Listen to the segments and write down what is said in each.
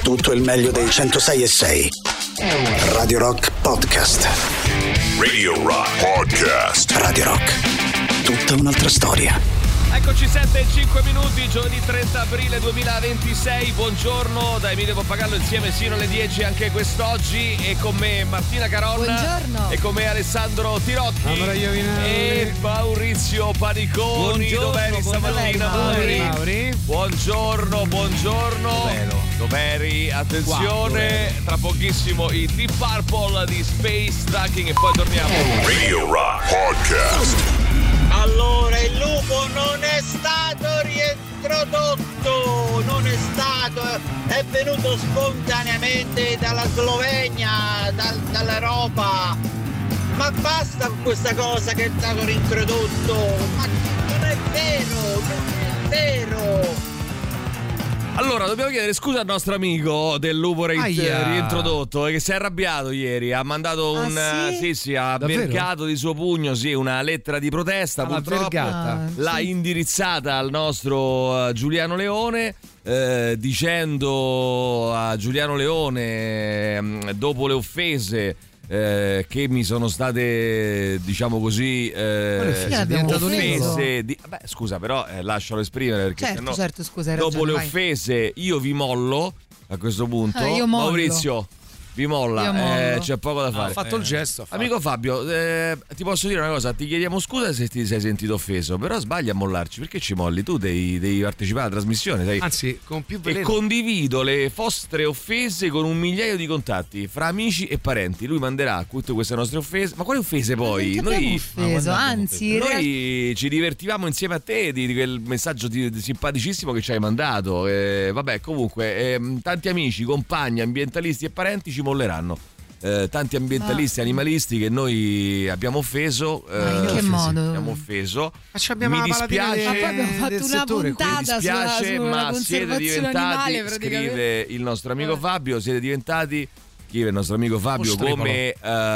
Tutto il meglio dei 106.6. Radio Rock Podcast. Radio Rock Podcast. Radio Rock. Tutta un'altra storia. Eccoci 7:05, giovedì 30 aprile 2026. Buongiorno da Emilio Pappagallo, insieme sino alle 10 anche quest'oggi. E con me Martina Caronna. Buongiorno. E con me Alessandro Tirocchi e Maurizio Paniconi. Dov'eri stamattina, Mauri? Buongiorno. Dov'eri? Attenzione, tra pochissimo i Deep Purple di Space Tracking e poi torniamo. Radio Rock Podcast. Allora, il lupo non è stato riintrodotto, è venuto spontaneamente dalla Slovenia, dall'Europa. Ma basta con questa cosa che è stato reintrodotto, ma non è vero. Allora, dobbiamo chiedere scusa al nostro amico del lupo riintrodotto che si è arrabbiato ieri, ha mandato ha mercato di suo pugno una lettera di protesta, purtroppo l'ha indirizzata al nostro Giuliano Leone, dicendo a Giuliano Leone, dopo le offese che mi sono state, diciamo così, offese scusa, però lascialo esprimere, perché certo, scusa, dopo le offese io vi mollo a questo punto. Maurizio vi molla, c'è poco da fare. Ha fatto il gesto. Amico Fabio, ti posso dire una cosa, ti chiediamo scusa se ti sei sentito offeso, però sbagli a mollarci, perché ci molli? Tu devi partecipare alla trasmissione, sai? Anzi, con più veleno. E condivido le vostre offese con 1 migliaio di contatti fra amici e parenti. Lui manderà tutte queste nostre offese. Ma quali offese poi? Noi ci divertivamo insieme a te di quel messaggio simpaticissimo che ci hai mandato. Vabbè, comunque, tanti amici, compagni, ambientalisti e parenti ci molleranno. Tanti ambientalisti, animalisti che noi abbiamo offeso. In che modo? Abbiamo offeso. Mi dispiace, abbiamo fatto una puntata mi dispiace, sulla ma siete diventati, animale, scrive il nostro amico Fabio, siete diventati, scrive il nostro amico Fabio, come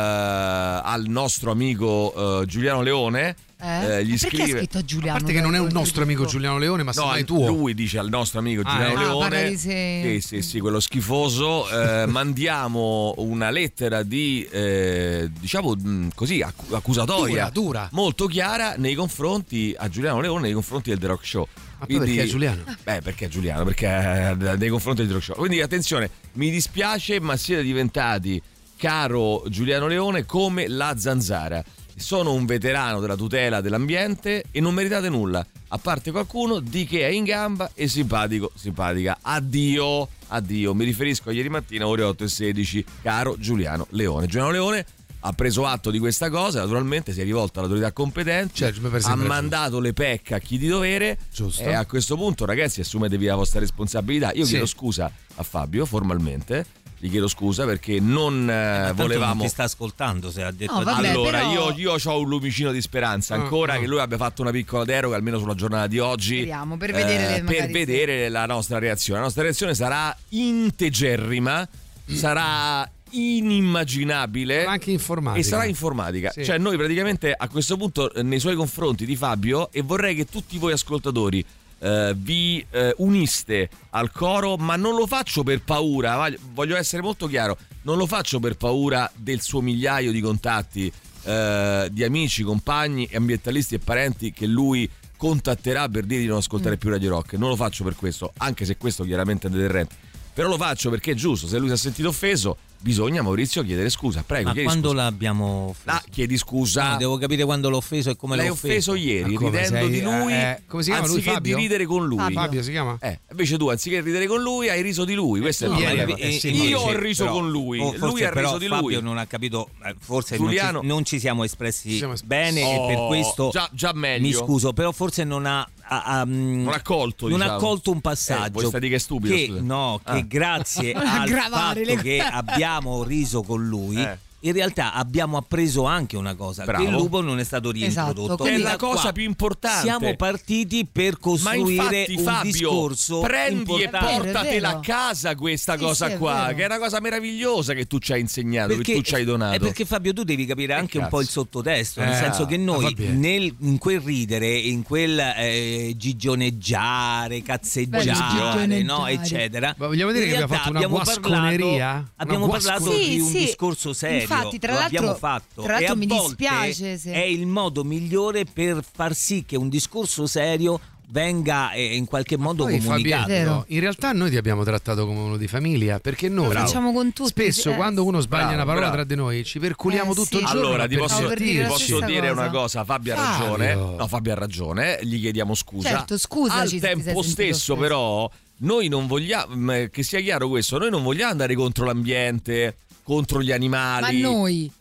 al nostro amico Giuliano Leone. Gli scrive, perché ha scritto Giuliano? A parte che non è un nostro amico Giuliano Leone, ma semmai tuo. Lui dice al nostro amico Giuliano Leone, sì, quello schifoso. Mandiamo una lettera di diciamo così accusatoria dura, molto chiara nei confronti a Giuliano Leone, nei confronti del The Rock Show. Ma perché è Giuliano? Perché è Giuliano? Perché nei confronti del The Rock Show. Quindi attenzione, mi dispiace, ma siete diventati, caro Giuliano Leone, come la zanzara. Sono un veterano della tutela dell'ambiente e non meritate nulla, a parte qualcuno di che è in gamba e simpatica. Addio. Mi riferisco a ieri mattina ore 8:16, caro Giuliano Leone. Giuliano Leone ha preso atto di questa cosa, naturalmente si è rivolto all'autorità competente, ha mandato le PEC a chi di dovere. Giusto. E a questo punto, ragazzi, assumetevi la vostra responsabilità. Io chiedo scusa a Fabio formalmente. Gli chiedo scusa perché non volevamo. Non ti sta ascoltando, se ha detto. Allora, però... io ho un lumicino di speranza ancora che lui abbia fatto una piccola deroga, almeno sulla giornata di oggi. Speriamo, per vedere la nostra reazione. La nostra reazione sarà integerrima, sarà inimmaginabile, anche informatica. E sarà informatica. Sì. Cioè, noi praticamente a questo punto, nei suoi confronti di Fabio, e vorrei che tutti voi ascoltatori vi uniste al coro, ma non lo faccio per paura, voglio essere molto chiaro, non lo faccio per paura del suo migliaio di contatti, di amici, compagni, ambientalisti e parenti che lui contatterà per dire di non ascoltare più Radio Rock. Non lo faccio per questo, anche se questo chiaramente è deterrente, però lo faccio perché è giusto. Se lui si è sentito offeso, bisogna, Maurizio, chiedere scusa. Prego, ma chiedi quando scusa. L'abbiamo offeso? Chiedi scusa. No, devo capire quando l'ho offeso e come l'ho offeso. L'hai offeso ieri, ridendo di lui, come si chiama lui, anziché Fabio? di ridere con lui. Fabio si chiama? Invece tu, anziché ridere con lui, hai riso di lui. Questo è il problema. Io ho riso con lui, lui ha riso di lui. Fabio non ha capito, forse Giuliano, non ci siamo espressi bene, e per questo già meglio. Mi scuso, però forse non ha non ha colto, non ha colto un passaggio che è stupido, che grazie al fatto che abbiamo riso con lui, in realtà abbiamo appreso anche una cosa, che il lupo non è stato reintrodotto. Esatto, che è la cosa più importante. Siamo partiti per costruire un Fabio, discorso prendi importante. e portatela a casa questa cosa qua, che è una cosa meravigliosa che tu ci hai insegnato, che tu ci hai donato. È perché Fabio tu devi capire anche un po' il sottotesto, nel senso che noi in quel ridere, in quel gigioneggiare, cazzeggiare, no, eccetera. Ma vogliamo dire che abbiamo fatto una guasconeria? Abbiamo parlato di un discorso serio. Infatti, tra l'abbiamo fatto. Tra l'altro e mi a volte dispiace se... è il modo migliore per far sì che un discorso serio venga in qualche modo comunicato. Fabio, in realtà noi ti abbiamo trattato come uno di famiglia, perché noi lo facciamo con tutti. Spesso quando uno sbaglia una parola tra di noi ci perculiamo tutto il giorno. Allora ti posso dire una cosa, Fabio ha ragione. No, Fabio ha ragione, gli chiediamo scusa. Certo, scusa. Al tempo stesso però noi non vogliamo, che sia chiaro questo, noi non vogliamo andare contro l'ambiente, contro gli animali. Ma noi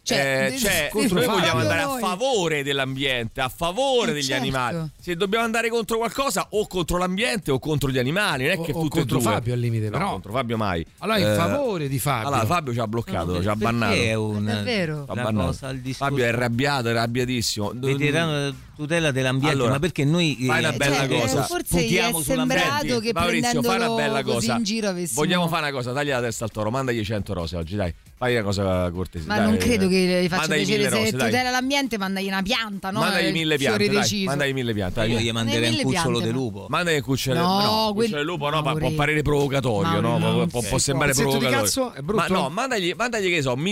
noi vogliamo andare a favore dell'ambiente, a favore degli animali. Se dobbiamo andare contro qualcosa, o contro l'ambiente o contro gli animali, non è che o tutte contro e due. Fabio al limite, no, però contro Fabio mai. Allora in favore di Fabio. Allora Fabio ci ha bloccato, ci ha bannato. È vero. Fabio è arrabbiatissimo. Veterano tutela dell'ambiente, allora, ma perché noi fai una bella cosa. Forse gli è sembrato che Maurizio, fai una bella cosa. In giro avessimo... Vogliamo fare una cosa, tagli la testa al toro, mandagli 100 rose oggi, dai. Fai una cosa cortese. Ma non credo che gli faccia piacere, se rose, tutela l'ambiente, mandagli una pianta, no? Mandagli 1000 piante, dai. Mandagli 1000 piante. Io gli manderei un cucciolo di lupo. Mandagli un cucciolo di lupo, no, può parere provocatorio, no? Può sembrare provocatorio. Cazzo, è brutto. Ma no, mandagli che so,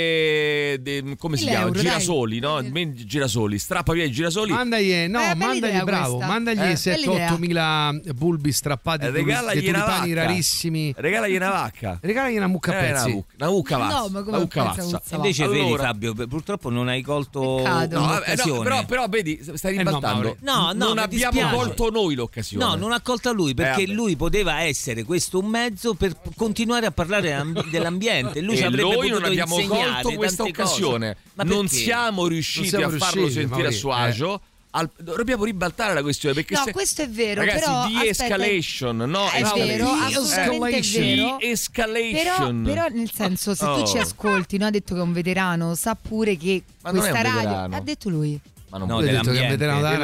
1000 come si chiama? Girasoli, no? Girasoli, strappa via i girasoli. Mandagli, bravo, mandagli 7-8 mila bulbi strappati dei tulipani rarissimi. Regalagli una vacca. Regalagli una mucca a pezzi. Una mucca vazza. Ma come invece vedi Fabio, purtroppo non hai colto l'occasione. Però vedi, stai ribaltando. Non abbiamo colto noi l'occasione. No, non ha colta lui, perché lui poteva essere questo un mezzo per continuare a parlare dell'ambiente. Lui ci avrebbe noi potuto non abbiamo colto questa occasione. Non siamo riusciti a farlo sentire a suo agio. Dobbiamo ribaltare la questione, perché questo è vero, ragazzi, però de-escalation, no? È vero, assolutamente è vero. Escalation. Però nel senso, se tu ci ascolti, no? Ha detto che è un veterano, sa pure che questa radio, ha detto lui. Ma non dell'ambiente,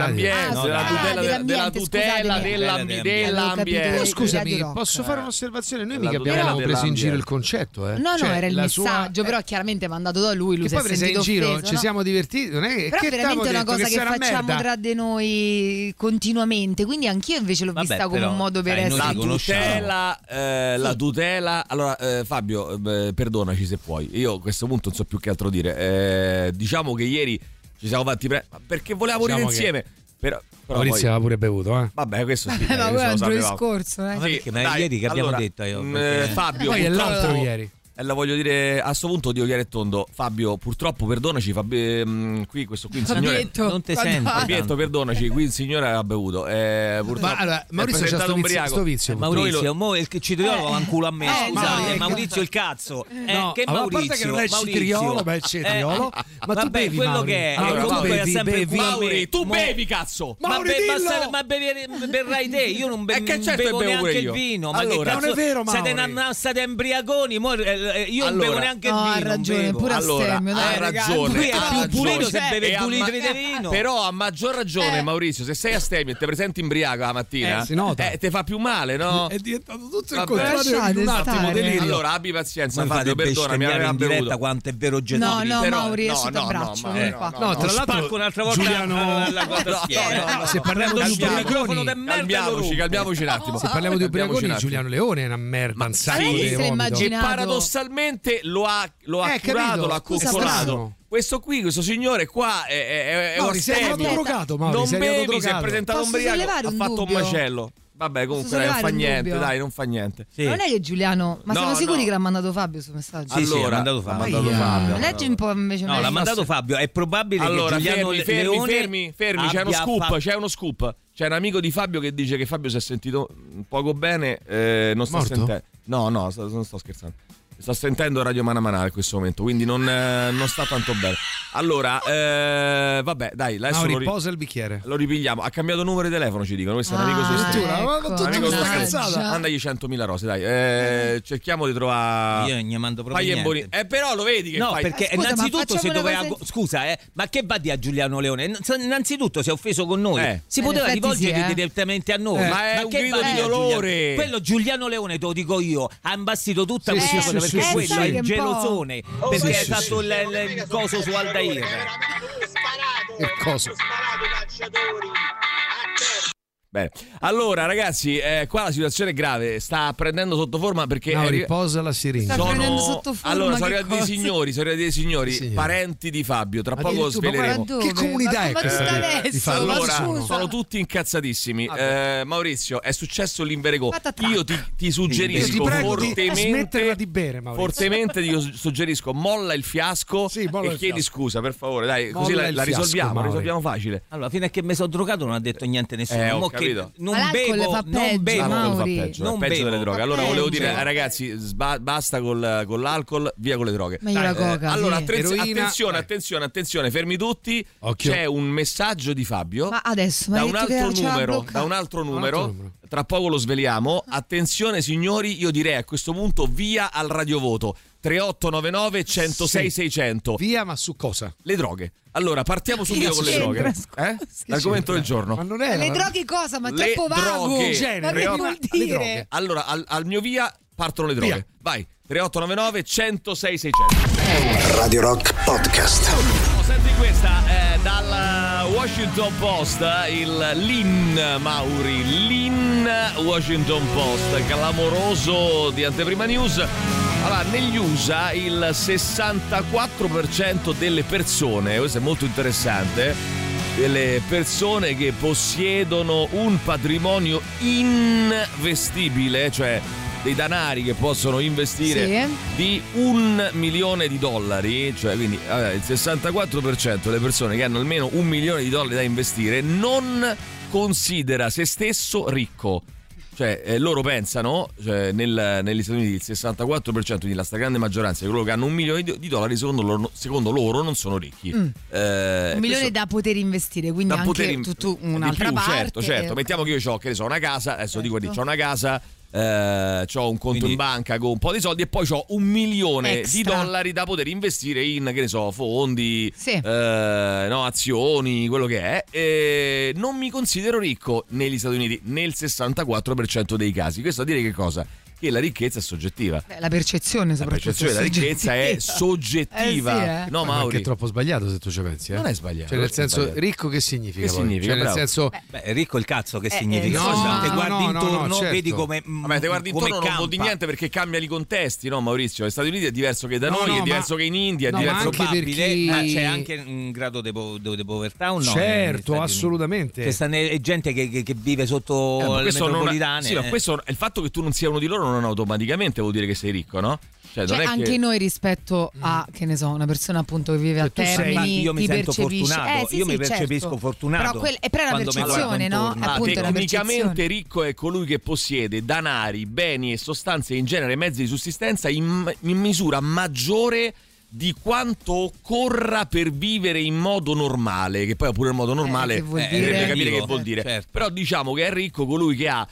della tutela dell'ambiente. Scusami, posso fare un'osservazione? Noi mica abbiamo preso in giro il concetto, No, era il messaggio, però chiaramente mandato da lui si è sentito in giro, offeso, ci siamo divertiti, non è però veramente è una cosa che facciamo tra di noi continuamente, quindi anch'io invece l'ho vista come un modo per essere la tutela. Allora Fabio, perdonaci se puoi, io a questo punto non so più che altro dire. Diciamo che ieri ci siamo fatti perché volevamo morire insieme. Però Maurizio aveva pure bevuto, Vabbè, questo sì. Ma quello è il discorso, ieri che abbiamo detto io. Fabio, poi è l'altro ieri. E la voglio dire a sto punto, dico chiaro e tondo, Fabio, purtroppo perdonaci, qui questo qui il signore non ti sento. Fabietto, perdonaci, qui il signore ha bevuto. Ma allora, Maurizio c'ha sto vizio. Maurizio, il citriolo va in culo a me. Scusate, Maurizio il cazzo. Che Maurizio? A parte che non è il citriolo, ma è il cetriolo. Ma tu bevi, quello che è. Comunque è sempre Mauri, tu bevi, cazzo. Ma berrai te, io non bevo neanche il vino. Ma che cazzo? Non è vero, Mauri. State embriagoni, io non bevo neanche il vino. Ha ragione, pure Astemio. Ha ragione. Lui è più pulito se beve 2 litri di vino. Però a maggior ragione, Maurizio, se sei Astemio e ti presenti imbriaco la mattina, si nota. Ti fa più male, no? È diventato tutto il contrario di un attimo delirio. Allora abbi pazienza, Fabio, perdonami, aveva bevuto. Quanto è vero Getto. No, Mauri, io sotto abbraccio. No, tra l'altro un'altra volta Giuliano, se parliamo di ubriaconi, calmiamoci un attimo. Se parliamo di ubriaconi, Giuliano Leone è una merda, un sacco di vomito. Che paradossalmente lo ha curato, l'ha coccolato. Questo signore qua è Mauri, sei stato drogato, Mauri, non bevi, si è presentato ubriaco, ha fatto un macello. Vabbè, comunque non fa niente, dai, non fa niente. Sì. Non è che Giuliano, ma siamo sicuri che l'ha mandato Fabio su messaggio? Allora, l'ha mandato Fabio. Leggi un po' invece. No, l'ha mandato Fabio, è probabile che Giuliano fermi, c'è uno scoop. C'è un amico di Fabio che dice che Fabio si è sentito poco bene, non sta sentendo. No, non sto scherzando. Sta sentendo Radio Manamana in questo momento, quindi non sta tanto bene. Allora, vabbè, dai, adesso posa il bicchiere. Lo ripigliamo. Ha cambiato numero di telefono, ci dicono. Questo è un amico su mandagli 100.000 rose, dai. Cerchiamo di trovare. Io ne mando proprio niente. Però lo vedi che fai. Perché scusa, innanzitutto si doveva scusa, ma che va a dire a Giuliano Leone? Innanzitutto si è offeso con noi. Si poteva rivolgere direttamente a noi. Ma è un grido di dolore. Quello Giuliano Leone, te lo dico io, ha imbastito tutta questa cosa perché quello è il gelosone, perché è stato il coso su Aldair. Il coso. Bene. Allora ragazzi, qua la situazione è grave, sta prendendo sotto forma perché riposa la siringa. Sta prendendo sotto forma. Allora sono arrivati dei signori, parenti di Fabio, tra poco sveleremo. Che comunità è questa di Fabio? Allora sono tutti incazzatissimi. Maurizio, è successo l'Inverego. Io ti suggerisco fortemente ti suggerisco molla il fiasco e chiedi scusa, per favore, dai, così la risolviamo facile. Allora, fino a che mi sono drogato non ha detto niente nessuno. Non bevo, non peggio delle droghe. Allora volevo dire, ragazzi, basta con l'alcol, via con le droghe. Allora attenzione, fermi tutti. Occhio. C'è un messaggio di Fabio da un altro numero. Tra poco lo sveliamo. Attenzione signori, io direi a questo punto via al radiovoto 3899 106 600. Via, ma su cosa? Le droghe. Allora partiamo subito con le droghe. L'argomento del giorno. Ma non è le droghe cosa? Ma troppo vago. Ma che vuol dire? Allora al mio via partono le droghe. Via. Vai. 3899 106 600. Radio Rock Podcast. Senti questa dal Washington Post, il Lin Washington Post, clamoroso di Anteprima News. Allora, negli USA il 64% delle persone, questo è molto interessante, delle persone che possiedono un patrimonio investibile, cioè dei danari che possono investire di $1 milione, cioè quindi il 64% delle persone che hanno almeno $1 milione da investire non considera se stesso ricco. Cioè loro pensano, cioè, negli Stati Uniti il 64%, quindi la stragrande maggioranza di coloro che hanno $1 milione secondo loro non sono ricchi. $1 milione da poter investire, quindi anche tutto un'altra parte. Certo. Mettiamo che io ho, che ne so, una casa, adesso dico c'ho una casa, c'ho un conto in banca con un po' di soldi e poi c'ho $1 milione da poter investire in, che ne so, fondi, azioni, quello che è. Non mi considero ricco negli Stati Uniti nel 64% dei casi. Questo a dire che cosa? Che la ricchezza è soggettiva. La percezione soprattutto. La ricchezza è soggettiva. No, Mauri. Ma è troppo sbagliato se tu ci pensi. Non è sbagliato. Cioè, nel senso, ricco che significa? Che significa? Cioè, nel senso, ricco il cazzo che significa? Te guardi intorno, certo. Vedi come. Vabbè, te guardi intorno non vuol dire niente perché cambiano i contesti, no, Maurizio? Negli Stati Uniti è diverso che da noi, è diverso che in India, è diverso anche perché c'è anche un grado di povertà o no? Certo, assolutamente. C'è gente che vive sotto le metropolitane. Sì, ma questo il fatto che tu non sia uno di loro non automaticamente vuol dire che sei ricco, no? Cioè non è anche che... noi rispetto a, che ne so, una persona appunto che vive a Termini, io mi sento fortunato, io mi percepisco fortunato. Però è una percezione, no? Appunto tecnicamente ricco è colui che possiede danari, beni e sostanze, in genere mezzi di sussistenza in misura maggiore di quanto occorra per vivere in modo normale, che poi pure il modo normale deve capire che vuol dire. Certo. Però diciamo che è ricco colui che ha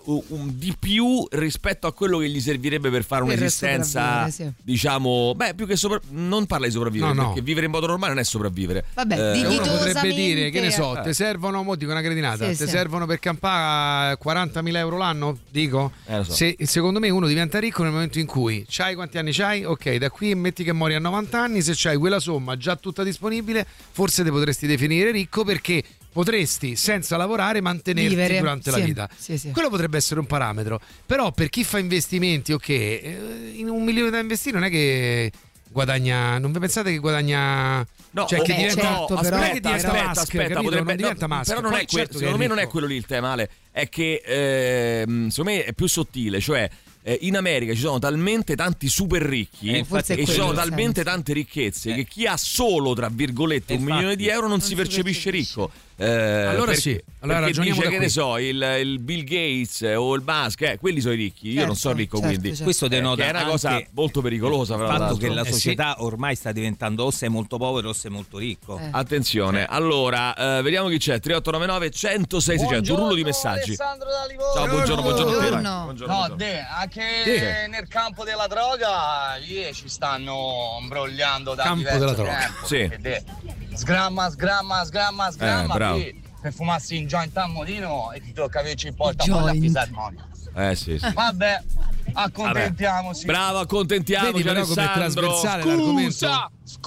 di più rispetto a quello che gli servirebbe per fare un'esistenza, diciamo, più che non parla di sopravvivere, perché vivere in modo normale non è sopravvivere. Vabbè, uno potrebbe dire, che ne so, te servono, mo dico una cretinata, te servono per campare 40.000 euro l'anno, dico? Lo so. Secondo me uno diventa ricco nel momento in cui c'hai quanti anni c'hai, ok, da qui metti che muori a 90 anni, se c'hai quella somma già tutta disponibile, forse te potresti definire ricco perché potresti senza lavorare mantenerti durante la vita. Quello potrebbe essere un parametro. Però per chi fa investimenti, ok, in $1 milione da investire non è che guadagna, non vi pensate che guadagna, cioè che diventa, aspetta, potrebbe, diventa maschio. Però non è certo, secondo me non è quello lì il tema, Ale. È che secondo me è più sottile, cioè in America ci sono talmente tanti super ricchi e ci sono talmente tante ricchezze che chi ha solo, tra virgolette, $1 milione non si percepisce ricco. Allora sì, allora ragioniamo dice da che qui. ne so, il Bill Gates o il Musk, quelli sono i ricchi, io non sono ricco, quindi questo denota che è una cosa molto pericolosa, il fra fatto l'altro. che la società ormai sta diventando o sei molto povero o sei molto ricco. Attenzione, allora vediamo chi c'è. 3899 106 600, un rullo di messaggi. Alessandro da Livorno. Ciao, buongiorno. No, anche nel campo della droga ci stanno imbrogliando da Campo diverso della droga. tempo. Sì. Sgramma, bravo. per fumarsi in joint a modino e ti tocca averci il portafoglio a fisarmonica. Sì. Vabbè, accontentiamoci. Bravo, accontentiamoci. Vedi però come è trasversale l'argomento.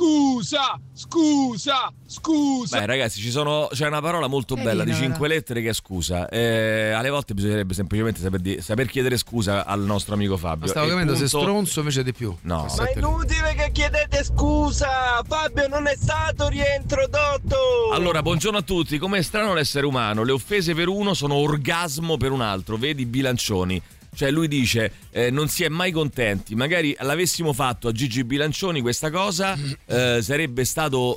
Scusa. Beh, ragazzi, c'è una parola molto bella di 5 lettere che è scusa. Alle volte bisognerebbe semplicemente saper chiedere scusa al nostro amico Fabio. Stavo capendo se stronzo invece di più. No. Ma è inutile che chiedete scusa. Fabio non è stato riintrodotto. Allora, buongiorno a tutti. Com'è strano l'essere umano? Le offese per uno sono orgasmo per un altro. Vedi Bilancioni. Cioè lui dice non si è mai contenti, magari l'avessimo fatto a Gigi Bilancioni questa cosa sarebbe stato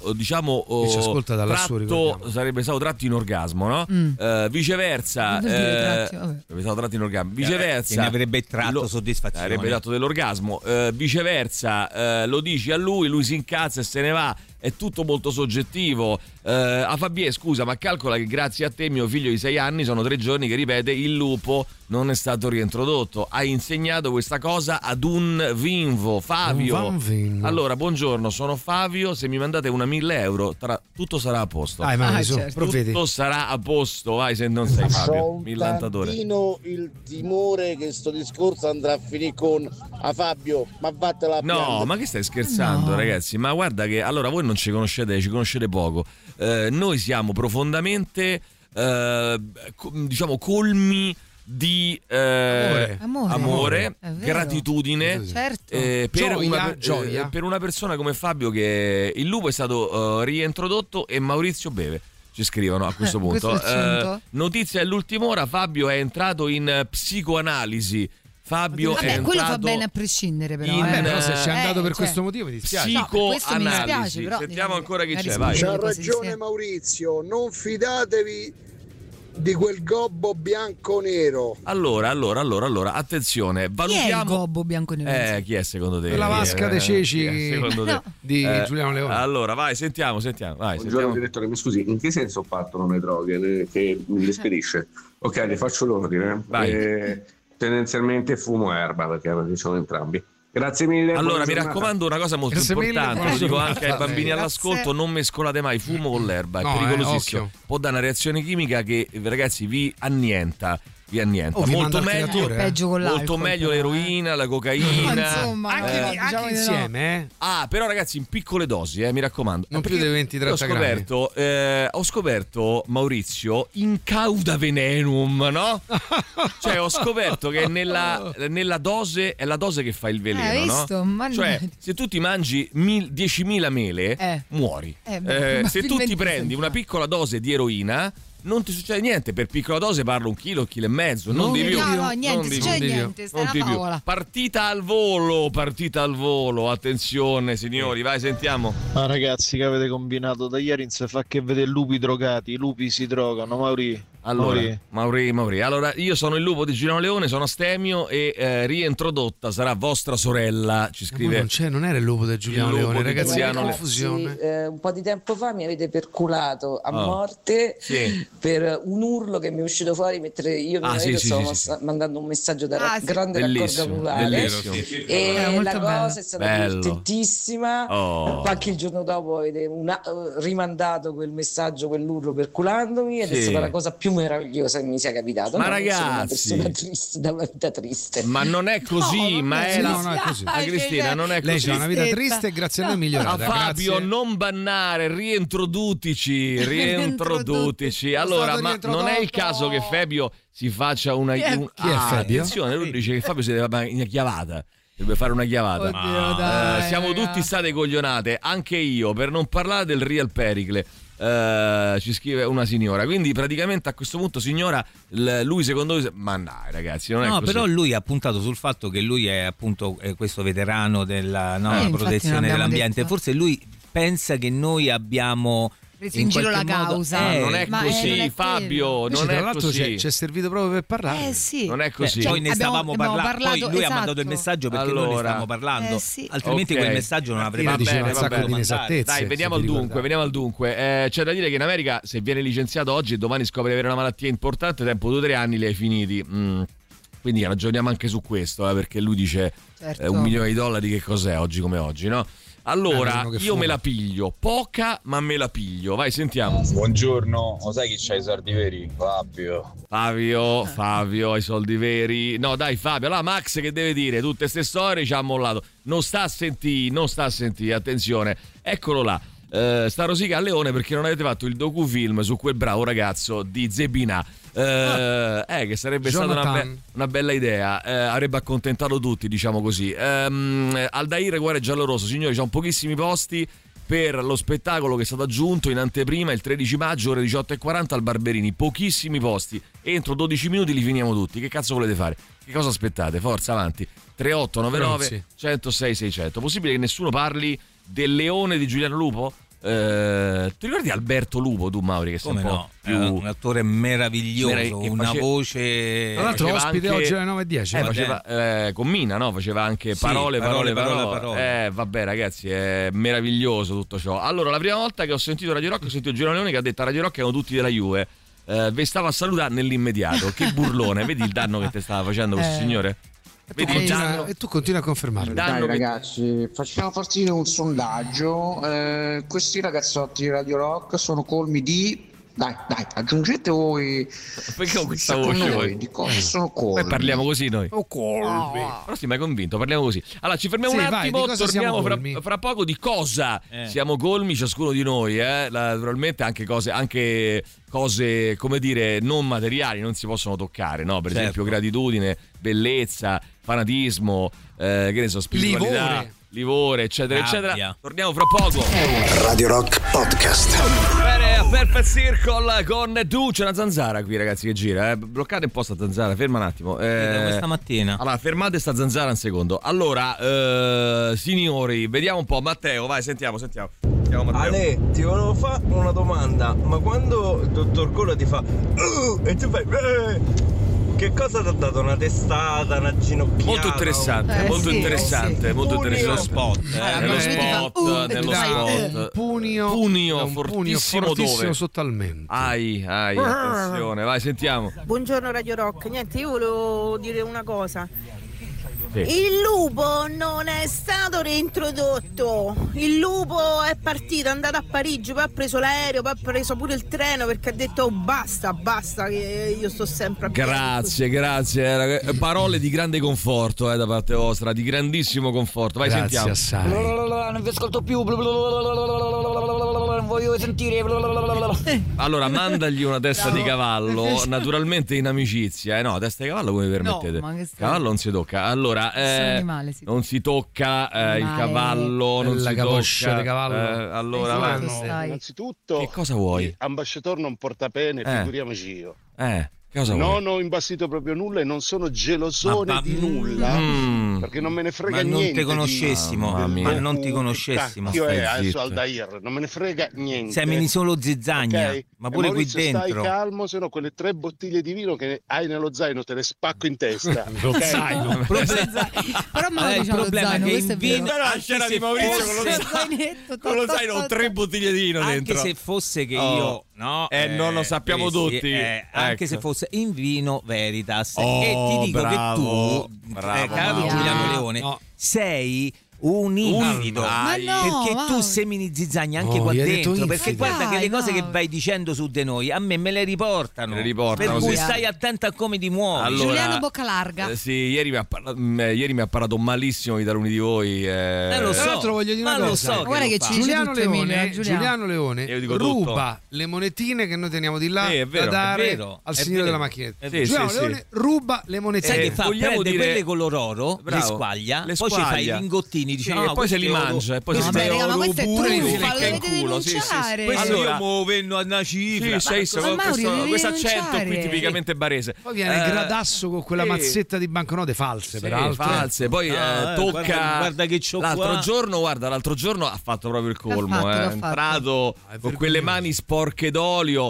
sarebbe stato tratto in orgasmo, no? Viceversa sarebbe stato tratto in orgasmo, viceversa ne avrebbe tratto soddisfazione, avrebbe dato dell'orgasmo, viceversa lo dici a lui si incazza e se ne va. È tutto molto soggettivo. A Fabie, scusa, ma calcola che grazie a te mio figlio di 6 anni sono 3 giorni che ripete il lupo non è stato riintrodotto. Hai insegnato questa cosa ad un vinvo, Fabio. Allora, buongiorno, sono Fabio. Se mi mandate una 1.000 euro, tutto sarà a posto. Tutto sarà a posto. Vai, se non sei Fabio, millantatore. Il timore che sto discorso andrà a finire con a Fabio, ma vattela a No, ma che stai scherzando, ragazzi? Ma guarda che allora voi non ci conoscete poco. Noi siamo profondamente colmi di amore, gratitudine, gioia. Per una persona come Fabio, che il lupo è stato riintrodotto e Maurizio beve. Ci scrivono a questo punto. Notizia dell'ultima ora: Fabio è entrato in psicoanalisi. Fabio è entrato, quello fa bene a prescindere, però. Però se c'è andato per questo motivo mi dispiace. Psicoanalisi. Però, sentiamo ancora chi c'è. Vai. C'ha ragione Maurizio, non fidatevi di quel gobbo bianco-nero. Allora, attenzione, valutiamo. Chi è il gobbo bianco-nero? Chi è secondo te? La vasca dei ceci di Giuliano Leone. Allora, vai, sentiamo. Vai, Buongiorno direttore, mi scusi, in che senso partono le droghe che mi le spedisce? Ok, le faccio l'ordine. Vai. Tendenzialmente fumo erba perché sono entrambi. Grazie mille. Allora, mi raccomando una cosa molto importante, lo dico anche ai bambini all'ascolto: non mescolate mai fumo con l'erba, è pericolosissimo. Può dare una reazione chimica che, ragazzi, vi annienta. Molto meglio l'eroina, la cocaina, insomma, anche insieme. Però ragazzi in piccole dosi, mi raccomando. Non più di 20-30 grammi. Ho scoperto, Maurizio, incauda venenum, no? Cioè ho scoperto che nella dose è la dose che fa il veleno, no? Cioè se tu ti mangi 10.000 mele muori. Se tu ti prendi una piccola dose di eroina non ti succede niente. Per piccola dose parlo 1 chilo, 1,5 kg, non di più. No, niente, succede niente, sta una favola. Partita al volo, attenzione signori, vai, sentiamo. Ma ragazzi, che avete combinato da ieri non si fa che vedere lupi drogati, i lupi si drogano, Mauri. Allora, io sono il lupo di Giuliano Leone, sono astemio e riintrodotta sarà vostra sorella, ci scrive. Non era il lupo di Giuliano Leone, ragazzi, hanno confusione. Un po' di tempo fa mi avete perculato a morte per un urlo che mi è uscito fuori mentre io stavo mandando un messaggio da grande raccordo anulare e la cosa è stata divertentissima. Qualche giorno dopo avete rimandato quel messaggio, quell'urlo perculandomi ed è stata la cosa più meravigliosa che mi sia capitato. Ma ragazzi, sono una persona triste, da una vita triste. Ma non è così, non è così. Cristina, non è così. Lei ha una vita triste e grazie a noi è migliorata. Fabio, non bannare, riintrodutici. Allora, ma non è il caso che Fabio si faccia una chi è Fabio? Attenzione, lui dice che Fabio si deve fare una chiavata. Deve fare una chiavata. Siamo tutti state coglionate, anche io, per non parlare del Real Pericle. Ci scrive una signora, quindi praticamente a questo punto, signora, lui secondo voi, ma dai ragazzi, non è così. Però lui ha puntato sul fatto che lui è appunto questo veterano della protezione dell'ambiente. Forse lui pensa che noi abbiamo preso in giro la causa. Non è così, Fabio. Non è così. Ci è servito proprio per parlare. Sì. Non è così. Poi ne stavamo parlando. Poi lui ha mandato il messaggio perché noi ne stavamo parlando. Altrimenti quel messaggio non avrebbe Dai, veniamo al dunque. C'è da dire che in America, se viene licenziato oggi e domani scopre di avere una malattia importante, tempo 2 o 3 anni li hai finiti. Quindi ragioniamo anche su questo, perché lui dice $1 milione che cos'è oggi come oggi, no? Allora, io me la piglio, poca ma me la piglio. Vai, sentiamo. Buongiorno, lo sai chi c'ha i soldi veri? Fabio, i soldi veri. No, dai Fabio, allora Max che deve dire? Tutte queste storie ci ha mollato. Non sta a sentire, attenzione. Eccolo là. Sta rosica a Leone perché non avete fatto il docufilm su quel bravo ragazzo di Zebinà. Che sarebbe stata una bella idea, avrebbe accontentato tutti, diciamo così. Aldair Cuore Giallorosso, signori, c'ho pochissimi posti per lo spettacolo che è stato aggiunto in anteprima il 13 maggio ore 18:40 al Barberini, pochissimi posti, entro 12 minuti li finiamo tutti. Che cazzo volete fare? Che cosa aspettate? Forza, avanti. 3899 106 600. Possibile che nessuno parli del Leone di Giuliano Lupo? Ti ricordi Alberto Lupo, tu Mauri, che sei un po' più... È un attore meraviglioso, una voce... Tra l'altro ospite oggi alle 9:10. Faceva con Mina, no? Faceva anche parole. Vabbè ragazzi, è meraviglioso tutto ciò. Allora, la prima volta che ho sentito Radio Rock, ho sentito Giuliano Leone che ha detto a Radio Rock erano tutti della Juve. Vi stavo a salutare nell'immediato. Che burlone, vedi il danno che ti stava facendo questo signore? E tu continui a confermarlo. Dai ragazzi, facciamo partire un sondaggio. Questi ragazzotti di Radio Rock sono colmi di... Dai, aggiungete voi. Perché ho questa voce voi? Di cosa sono colmi? Poi parliamo così noi. Colmi. Però sì, mi hai convinto, parliamo così. Allora ci fermiamo un attimo, torniamo fra poco di cosa siamo colmi ciascuno di noi, naturalmente anche cose, come dire, non materiali, non si possono toccare, no? Per esempio gratitudine, bellezza, fanatismo, che ne so, spiritualità, livore, eccetera, eccetera. Torniamo fra poco. Radio Rock Podcast. Bene, a Perfect Circle con Du. C'è una zanzara qui, ragazzi, che gira. Bloccate un po' sta zanzara, ferma un attimo. Questa mattina. Allora, fermate sta zanzara un secondo. Allora, signori, vediamo un po'. Matteo, vai, sentiamo. Matteo. Ale, ti volevo fare una domanda. Ma quando il dottor Cola ti fa e tu fai che cosa ti ha dato? Una testata, una ginocchiata? Molto interessante. Nello spot. Punio fortissimo dove? Sotto al mento. Attenzione, vai, sentiamo. Buongiorno Radio Rock. Niente, io volevo dire una cosa. Sì. Il lupo non è stato reintrodotto. Il lupo è partito, è andato a Parigi, poi ha preso l'aereo, poi ha preso pure il treno perché ha detto basta, che io sto sempre a Grazie. Parole di grande conforto da parte vostra, di grandissimo conforto. Vai, grazie sentiamo. Assai. Non vi ascolto più. Non voglio sentire. Allora, mandagli una testa di cavallo, naturalmente in amicizia. No, testa di cavallo come vi permettete? No, cavallo non si tocca. Allora, animale, non si tocca il cavallo, non si tocca di cavallo. Allora, innanzitutto, che cosa vuoi? Ambasciatore non porta pene, figuriamoci io. Cosa non vuoi? ho imbastito proprio nulla e non sono gelosone di nulla, perché non me ne frega niente. Non ti conoscessimo, non ti conoscessimo. Io adesso Aldair, non me ne frega niente. Semini solo zizzagna, ma pure qui dentro. Stai calmo, se no quelle 3 bottiglie di vino che hai nello zaino te le spacco in testa. Lo zaino. Però il problema è che in vino c'era di Maurizio con lo zaino 3 bottiglie di vino dentro. Anche se fosse che io non lo sappiamo tutti. Anche se fosse in vino Veritas, e ti dico che tu, caro Giuliano Leone, sei un infido, perché tu semini zizzagna anche qua dentro, perché guarda che le cose che vai dicendo su di noi a me me le riportano, per cui stai attento a come ti muovi. Allora, Giuliano Bocca Larga. Sì, ieri mi ha parlato malissimo i taluni di voi. Lo so, tra l'altro voglio dire una cosa. Guarda che Giuliano Leone ruba le monetine che noi teniamo di là da dare al signore della macchinetta. Giuliano Leone ruba le monetine. Sai che fa? Prende quelle color oro, le squaglia, poi ci fai i lingottini bambini, diciamo, e poi se li mangia e poi ma questo è truffa, lo dovete denunciare. Questo io muovo venno a una cifra. Questo accento qui tipicamente barese. Poi viene il gradasso con quella mazzetta di banconote false, peraltro. False, poi tocca. Guarda che c'ho l'altro giorno ha fatto proprio il colmo, è entrato con quelle mani sporche d'olio.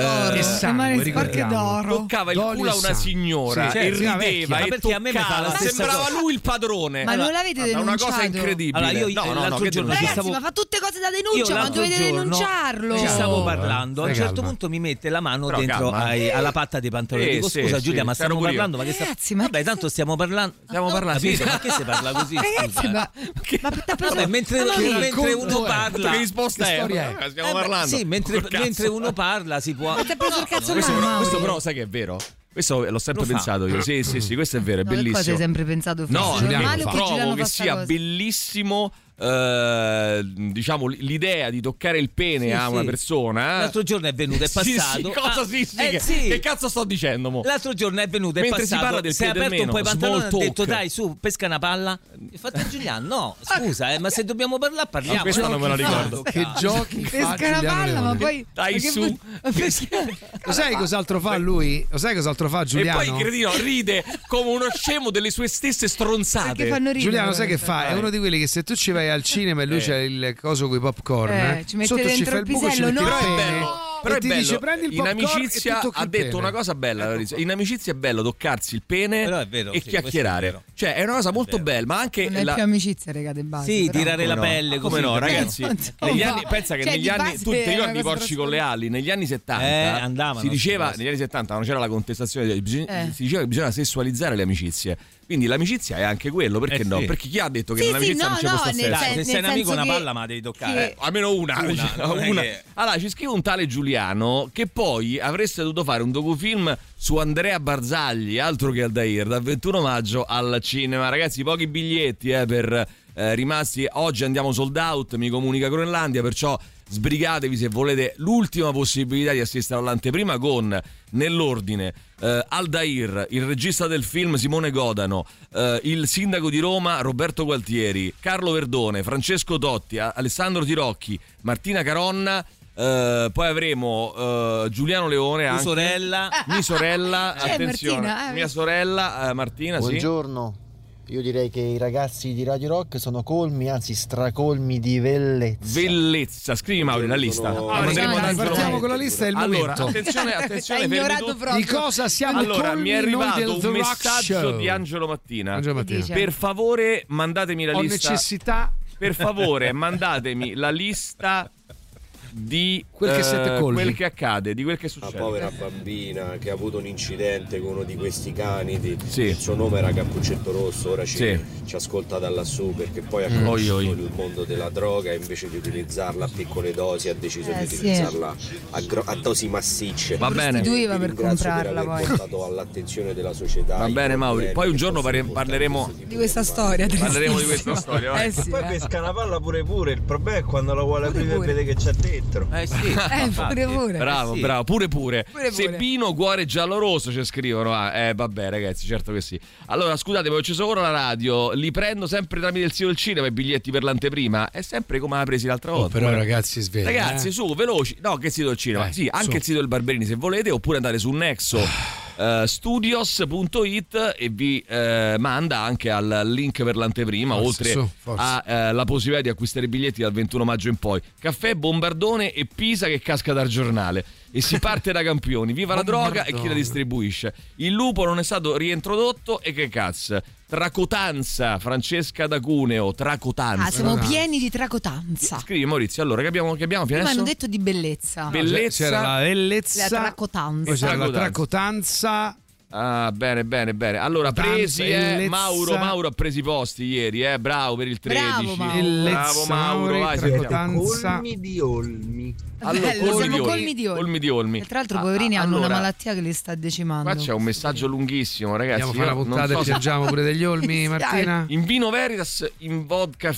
Sporche d'oro. Toccava il culo a una signora e rideva e toccava, sembrava lui il padrone. Ma non l'avete denunciato? Una cosa incredibile. Allora io l'altro giorno ragazzi, ma fa tutte cose da denuncia, ma dovete denunciarlo. Ci stavo parlando, a un certo punto mi mette la mano dentro alla patta dei pantaloni. Dico scusa Giulia, ma stiamo parlando, ma che vabbè, tanto stiamo parlando. Ma che si parla così? Ragazzi, mentre uno parla. Che risposta è? Stiamo parlando. Sì, mentre uno parla si può. Ma ti ha preso il cazzo questo però sai che è vero? Questo l'ho sempre pensato io. Sì, questo è vero, è bellissimo. Cosa hai sempre pensato? No, trovo che sia bellissimo. Diciamo l'idea di toccare il pene a una persona. L'altro giorno è venuto, è passato. Che cazzo sto dicendo mo? L'altro giorno è venuto, è mentre passato. Si parla del si è aperto un po' i pantaloni e ha detto dai su, pesca una palla. E fate Giuliano, no, scusa, ma se dobbiamo parlare parliamo. Questo non me lo ricordo. Che giochi fa pesca una palla, ma poi dai su. Lo sai cos'altro fa lui? Lo sai cos'altro fa Giuliano? E poi cretino ride come uno scemo delle sue stesse stronzate. Giuliano sai che fa? È uno di quelli che se tu ci vai al cinema e lui c'è il coso con i popcorn, ci mette dentro il pisello, no? Però è bello. Dice, prendi il in amicizia ha detto una cosa bella. In amicizia è bello toccarsi il pene e chiacchierare. Cioè è una cosa molto bella, ma anche non è più amicizia, regà, de base. Sì, tirare la pelle. Come no, ragazzi? Negli anni, pensa che negli anni tu ti ricordi i porci con le ali? Negli anni 70 si diceva, negli anni 70 non c'era la contestazione, si diceva che bisogna sessualizzare le amicizie. Quindi l'amicizia è anche quello, perché no? Perché chi ha detto che nell'amicizia non c'è posto sesso? Se sei un amico una palla me la devi toccare. Almeno una. Allora ci scrive un tale Giuliano che poi avreste dovuto fare un docufilm su Andrea Barzagli, altro che Aldair, dal 21 maggio al cinema. Ragazzi, pochi biglietti per rimasti. Oggi andiamo sold out, mi comunica Groenlandia, perciò sbrigatevi se volete l'ultima possibilità di assistere all'anteprima con, nell'ordine, Aldair, il regista del film Simone Godano, il sindaco di Roma Roberto Gualtieri, Carlo Verdone, Francesco Totti, Alessandro Tirocchi, Martina Caronna. Poi avremo Giuliano Leone, anche mia sorella, attenzione, Martina, mia sorella Martina. Buongiorno. Io direi che i ragazzi di Radio Rock sono colmi, anzi stracolmi di bellezza. Scrivi Mauri la lista. Partiamo con la lista del momento. Attenzione, di cosa siamo colmi? Mi è arrivato un messaggio di Angelo Mattina. Per favore mandatemi la lista. Ho necessità. Per favore mandatemi la lista di quel che siete colmi, quel che accade, di quel che succede. Una povera bambina che ha avuto un incidente con uno di questi canidi. Il suo nome era Cappuccetto Rosso. Ora ci ascolta da lassù, perché poi ha conosciuto il mondo della droga e invece di utilizzarla a piccole dosi ha deciso di utilizzarla a dosi massicce. Va bene, prostituiva per comprarla, poi portato all'attenzione della società. Va bene Mauri, poi un giorno parleremo di questa storia. Parleremo di questa storia. Poi pesca una palla pure. Il problema è quando la vuole aprire e vede che c'è dentro. Pure. Bravo, pure. Sebbino cuore giallo-rosso ci scrivono. Vabbè ragazzi, certo che sì. Allora scusate, ho acceso ora la radio, li prendo sempre tramite il sito del cinema i biglietti per l'anteprima. È sempre come l'ha presi l'altra volta. Però ragazzi, svegli. Ragazzi, su, veloci. No, che sito del cinema? Sì, anche il sito del Barberini se volete, oppure andate su Nexo studios.it e vi manda anche al link per l'anteprima, oltre alla possibilità di acquistare i biglietti dal 21 maggio in poi. Caffè, Bombardone e Pisa che casca dal giornale. E si parte da campioni. Viva la droga e chi la distribuisce. Il lupo non è stato riintrodotto e che cazzo. Tracotanza, Francesca da Cuneo. Tracotanza. Siamo pieni di tracotanza. Scrivi Maurizio, allora che abbiamo fino adesso? Ma hanno detto di bellezza. C'era la bellezza, la tracotanza. Poi c'era la tracotanza. Bene. Allora presi Mauro ha preso i posti ieri, bravo per il 13. Bravo Mauro, vai. Colmi di olmi. Allora, colmi di olmi. E tra l'altro i poverini hanno una malattia che li sta decimando. Qua c'è un messaggio lunghissimo, ragazzi. Andiamo a fare una puntata e piangiamo pure degli olmi, Martina. In vino Veritas, in vodka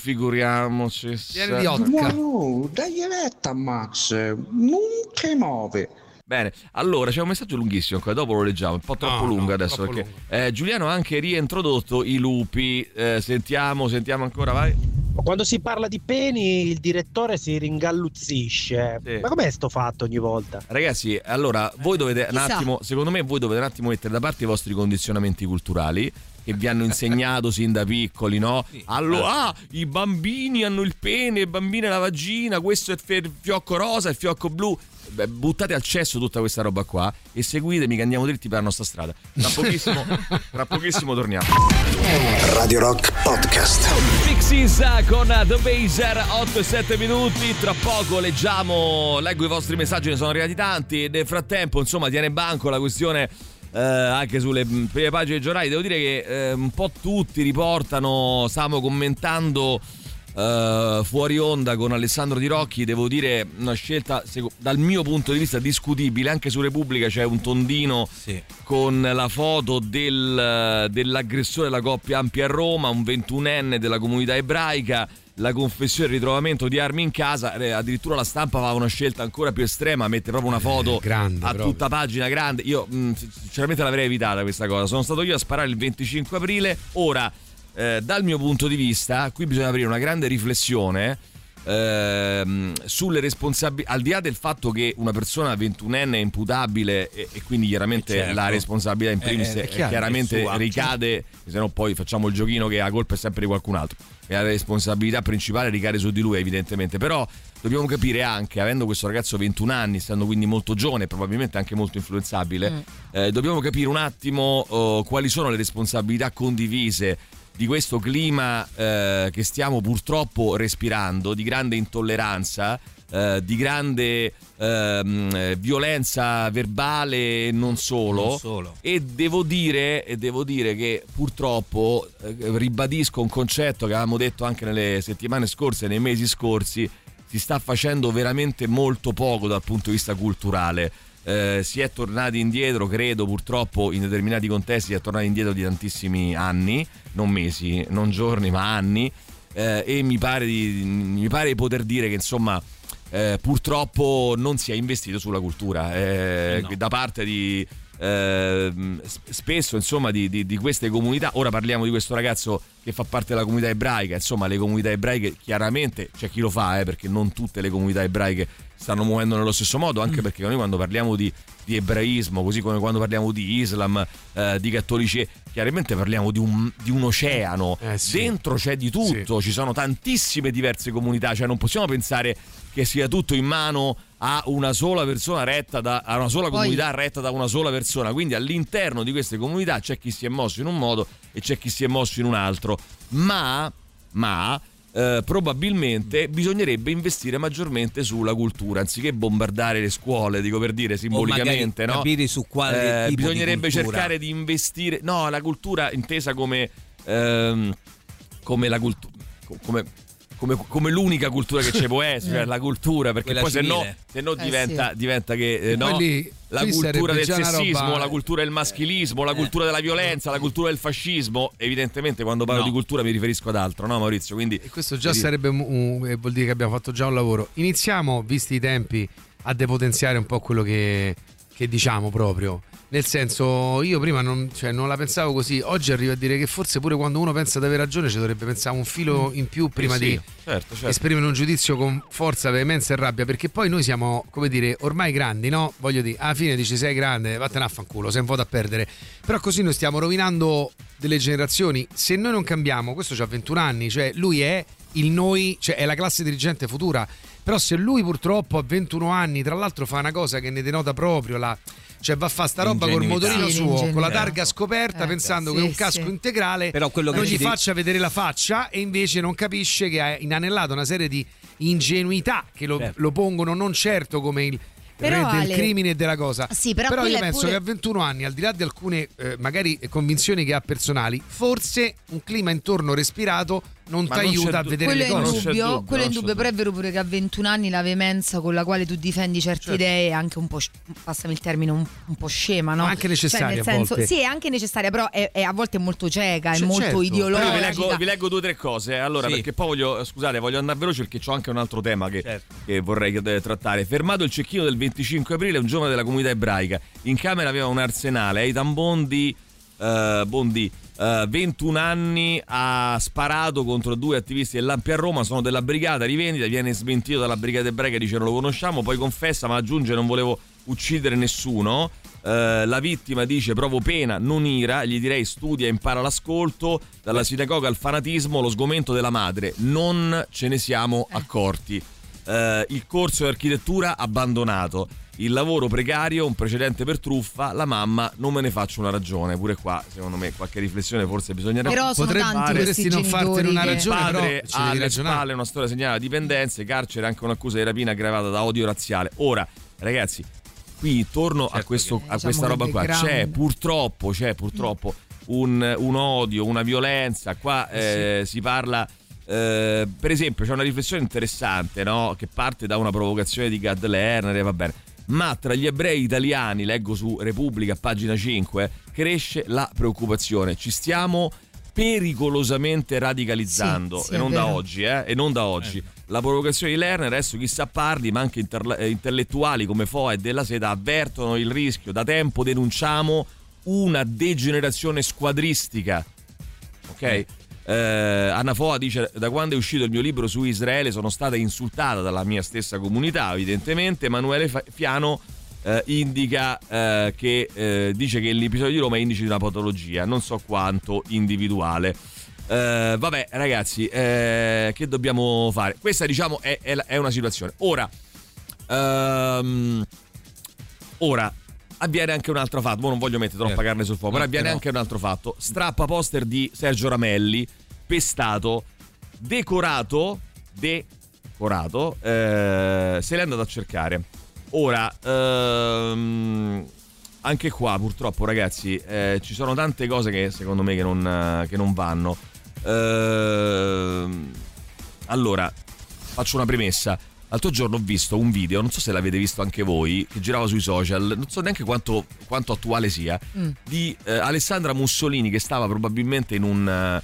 figuriamoci. Vieni di vodka. No, dai retta Max, non ti muove. Bene, allora c'è un messaggio lunghissimo ancora, dopo lo leggiamo, un po' troppo lungo adesso perché Giuliano ha anche riintrodotto i lupi. Sentiamo ancora, vai. Quando si parla di peni il direttore si ringalluzzisce. Sì. Ma com'è sto fatto ogni volta? Ragazzi, allora voi dovete un attimo, secondo me voi dovete un attimo mettere da parte i vostri condizionamenti culturali che vi hanno insegnato sin da piccoli, no? Sì, allora, i bambini hanno il pene, i bambini la vagina, questo è il fiocco rosa, il fiocco blu. Beh, buttate al cesso tutta questa roba qua e seguitemi che andiamo dritti per la nostra strada. Tra pochissimo torniamo. Radio Rock Podcast. Pixies con The Baser, 8 e 7 minuti. Tra poco leggo i vostri messaggi, ne sono arrivati tanti. Nel frattempo, insomma, tiene banco la questione anche sulle prime pagine dei giornali. Devo dire che un po' tutti riportano, stavamo commentando fuori onda con Alessandro Di Rocchi, devo dire una scelta dal mio punto di vista discutibile. Anche su Repubblica c'è un tondino con la foto dell'aggressore della coppia Ampia a Roma, un 21enne della comunità ebraica, la confessione e il ritrovamento di armi in casa. Addirittura la Stampa aveva una scelta ancora più estrema, mette proprio una foto grande, tutta pagina grande. Io sinceramente l'avrei evitata questa cosa. Sono stato io a sparare il 25 aprile. Ora dal mio punto di vista qui bisogna aprire una grande riflessione sulle responsabilità, al di là del fatto che una persona 21enne è imputabile e quindi chiaramente la responsabilità in primis chiaramente ricade, se no poi facciamo il giochino che la colpa è sempre di qualcun altro e la responsabilità principale ricade su di lui evidentemente. Però dobbiamo capire anche, avendo questo ragazzo 21 anni, essendo quindi molto giovane, probabilmente anche molto influenzabile, dobbiamo capire un attimo quali sono le responsabilità condivise di questo clima che stiamo purtroppo respirando, di grande intolleranza, di grande violenza verbale e non solo. E devo dire che purtroppo ribadisco un concetto che avevamo detto anche nelle settimane scorse, nei mesi scorsi: si sta facendo veramente molto poco dal punto di vista culturale. Si è tornati indietro, credo, purtroppo in determinati contesti si è tornati indietro di tantissimi anni, non mesi, non giorni, ma anni, e mi pare di poter dire che insomma purtroppo non si è investito sulla cultura da parte di spesso insomma di queste comunità. Ora parliamo di questo ragazzo che fa parte della comunità ebraica. Insomma, le comunità ebraiche chiaramente c'è chi lo fa, perché non tutte le comunità ebraiche stanno muovendo nello stesso modo, anche perché noi quando parliamo di ebraismo, così come quando parliamo di Islam, di cattolici, chiaramente parliamo di un oceano. Dentro c'è di tutto, ci sono tantissime diverse comunità, cioè non possiamo pensare che sia tutto in mano a una sola persona a una sola comunità retta da una sola persona. Quindi all'interno di queste comunità c'è chi si è mosso in un modo e c'è chi si è mosso in un altro, ma probabilmente bisognerebbe investire maggiormente sulla cultura, anziché bombardare le scuole, dico per dire simbolicamente, no? Capire su quale tipo bisognerebbe di cercare di investire, no, la cultura intesa come la cultura, come l'unica cultura che ci può essere, cioè la cultura, perché quella poi se no diventa che no, la cultura del sessismo, la cultura del maschilismo, la cultura della violenza, la cultura del fascismo. Evidentemente quando parlo di cultura mi riferisco ad altro, no Maurizio? Quindi e questo già sarebbe vuol dire che abbiamo fatto già un lavoro. Iniziamo, visti i tempi, a depotenziare un po' quello che diciamo proprio. Nel senso, io prima non la pensavo così, oggi arrivo a dire che forse pure quando uno pensa di aver ragione ci dovrebbe pensare un filo in più prima di esprimere un giudizio con forza, veemenza e rabbia, perché poi noi siamo, come dire, ormai grandi, no? Voglio dire, alla fine dici sei grande, vattene a fanculo, sei un voto a perdere. Però così noi stiamo rovinando delle generazioni. Se noi non cambiamo, questo c'ha 21 anni, cioè lui è il noi, cioè è la classe dirigente futura. Però se lui purtroppo a 21 anni, tra l'altro, fa una cosa che ne denota proprio cioè va a fare sta roba col motorino suo, con la targa scoperta, pensando che è un casco integrale, però quello non gli faccia vedere la faccia, e invece non capisce che ha inanellato una serie di ingenuità che lo pongono non certo come il del crimine e della cosa. Però io penso che a 21 anni, al di là di alcune magari convinzioni che ha personali, forse un clima intorno respirato non ti aiuta a vedere le cose. Quello è indubbio, però è vero pure che a 21 anni la veemenza con la quale tu difendi certe idee è anche un po', passami il termine, un po' scema, no? Anche necessaria, cioè, nel senso, sì, è anche necessaria, però è a volte è molto cieca, è molto ideologica. Vi leggo 2 o 3 cose, allora, perché poi voglio andare veloce perché c'ho anche un altro tema che vorrei trattare. Fermato il cecchino del 25 aprile, un giovane della comunità ebraica in camera aveva un arsenale. Eitan Bondi 21 anni, ha sparato contro 2 attivisti dell'Ampi a Roma, sono della brigata rivendita, viene smentito dalla brigata ebraica, dice non lo conosciamo, poi confessa ma aggiunge non volevo uccidere nessuno. La vittima dice provo pena, non ira, gli direi studia e impara l'ascolto, dalla sinagoga al fanatismo, lo sgomento della madre, non ce ne siamo accorti. Il corso di architettura abbandonato, il lavoro precario, un precedente per truffa, la mamma non me ne faccio una ragione. Pure qua secondo me qualche riflessione forse bisognerebbe, però potresti non fartene una ragione. Il padre ha alle spalle una storia segnata di dipendenze, carcere, anche un'accusa di rapina aggravata da odio razziale. Ora ragazzi, qui torno a questa roba qua, c'è purtroppo un odio, una violenza qua. Si parla per esempio, c'è una riflessione interessante, no? Che parte da una provocazione di Gad Lerner, va bene, ma tra gli ebrei italiani, leggo su Repubblica pagina 5, cresce la preoccupazione, ci stiamo pericolosamente radicalizzando, e non da oggi, e non da oggi. La provocazione di Lerner, adesso chissà parli, ma anche intellettuali come Foa e Della Seta avvertono il rischio. Da tempo denunciamo una degenerazione squadristica, ok? Anna Foa dice: da quando è uscito il mio libro su Israele sono stata insultata dalla mia stessa comunità, evidentemente. Emanuele Fiano indica che dice che l'episodio di Roma è indice di una patologia, non so quanto individuale. Vabbè ragazzi, che dobbiamo fare? Questa diciamo è una situazione. Ora avviene anche un altro fatto, non voglio mettere troppa carne sul fuoco, però avviene anche un altro fatto. Strappa poster di Sergio Ramelli, pestato, decorato, se l'è andato a cercare. Ora anche qua purtroppo ragazzi ci sono tante cose che secondo me che non vanno. Allora faccio una premessa. L'altro giorno ho visto un video, non so se l'avete visto anche voi, che girava sui social, non so neanche quanto attuale sia, di Alessandra Mussolini che stava probabilmente in un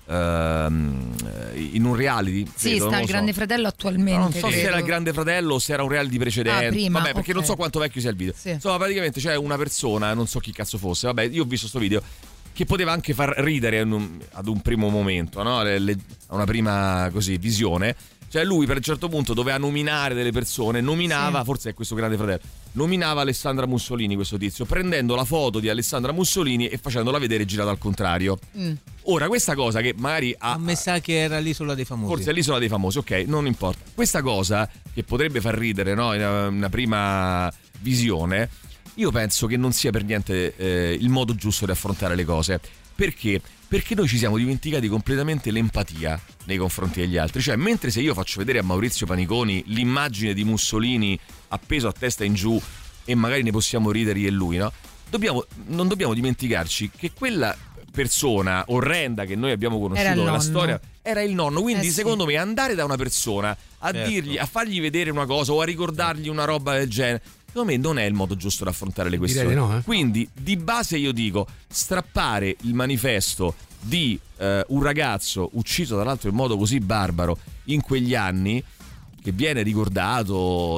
reality. Sì, sta il Grande Fratello attualmente. Non so se era il Grande Fratello o se era un reality precedente. Prima, vabbè, perché non so quanto vecchio sia il video. Sì. Insomma, praticamente c'è una persona, non so chi cazzo fosse, vabbè, io ho visto sto video, che poteva anche far ridere ad un primo momento, no? A una prima così visione. Cioè lui per un certo punto doveva nominare delle persone, nominava, forse è questo Grande Fratello, nominava Alessandra Mussolini, questo tizio, prendendo la foto di Alessandra Mussolini e facendola vedere girata al contrario. Ora questa cosa che magari mi sa che era l'Isola dei Famosi. Forse è l'Isola dei Famosi, ok, non importa. Questa cosa che potrebbe far ridere, no, in una prima visione, io penso che non sia per niente il modo giusto di affrontare le cose. Perché? Perché noi ci siamo dimenticati completamente l'empatia nei confronti degli altri. Cioè, mentre se io faccio vedere a Maurizio Paniconi l'immagine di Mussolini appeso a testa in giù e magari ne possiamo ridere io e lui, no? Non dobbiamo dimenticarci che quella persona orrenda che noi abbiamo conosciuto nella storia era il nonno. Quindi secondo me andare da una persona a dirgli, a fargli vedere una cosa o a ricordargli una roba del genere, secondo me non è il modo giusto di affrontare le questioni. No, Quindi di base io dico, strappare il manifesto di un ragazzo ucciso tra l'altro in modo così barbaro in quegli anni, che viene ricordato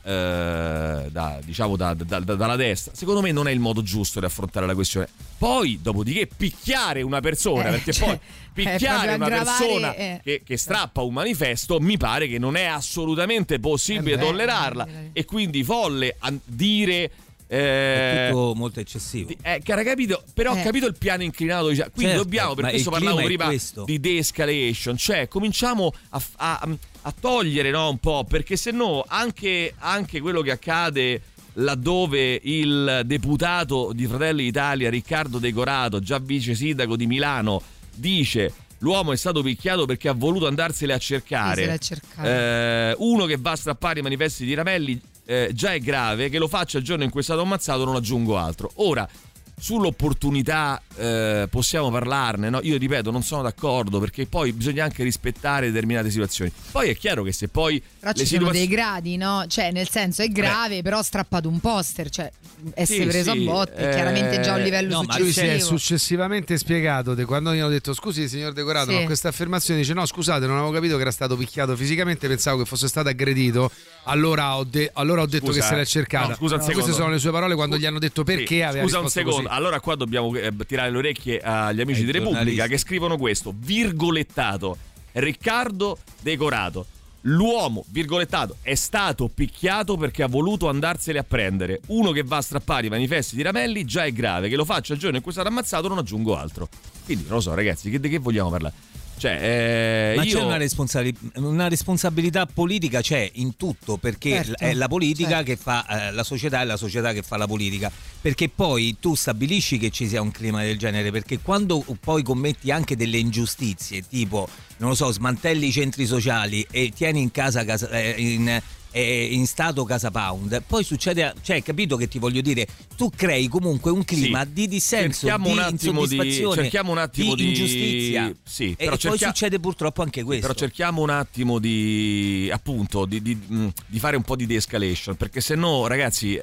dalla destra, secondo me non è il modo giusto di affrontare la questione. Poi dopodiché picchiare una persona, perché poi picchiare una persona che strappa un manifesto mi pare che non è assolutamente possibile tollerarla, e quindi folle a dire è tutto molto eccessivo. Capito? Però ho capito il piano inclinato, quindi dobbiamo, per questo parlavo prima di de-escalation, cioè cominciamo a togliere, no, un po', perché se no anche quello che accade laddove il deputato di Fratelli d'Italia Riccardo Decorato, già vice sindaco di Milano, dice: l'uomo è stato picchiato perché ha voluto andarsene a cercare. Uno che va a strappare i manifesti di Ramelli già è grave, che lo faccia il giorno in cui è stato ammazzato non aggiungo altro. Ora sull'opportunità possiamo parlarne, no? Io ripeto, non sono d'accordo, perché poi bisogna anche rispettare determinate situazioni. Poi è chiaro che se poi però ci sono dei gradi, no? Cioè, nel senso, è grave, però ha strappato un poster, cioè essere preso a botte è chiaramente già un livello successivo. Lui si è successivamente spiegato quando gli hanno detto scusi signor Decorato, ma questa affermazione, dice no scusate, non avevo capito che era stato picchiato fisicamente, pensavo che fosse stato aggredito, allora ho detto che se l'è cercata. No, scusa un secondo. Queste sono le sue parole quando gli hanno detto perché aveva risposto un secondo così. Allora qua dobbiamo tirare le orecchie agli amici di Repubblica che scrivono questo, virgolettato: Riccardo Decorato, l'uomo, virgolettato, è stato picchiato perché ha voluto andarsene a prendere. Uno che va a strappare i manifesti di Ramelli già è grave, che lo faccia il giorno in cui è stato ammazzato non aggiungo altro. Quindi non lo so ragazzi, di che vogliamo parlare? Cioè, ma c'è una responsabilità politica, c'è in tutto, perché è la politica che fa la società, e la società che fa la politica, perché poi tu stabilisci che ci sia un clima del genere, perché quando poi commetti anche delle ingiustizie, tipo non lo so, smantelli i centri sociali e tieni in casa in stato Casa Pound, poi succede, cioè, capito che ti voglio dire, tu crei comunque un clima di dissenso, di insoddisfazione, cerchiamo un attimo di ingiustizia, sì, e poi succede purtroppo anche questo. Però cerchiamo un attimo di fare un po' di de-escalation, perché se no ragazzi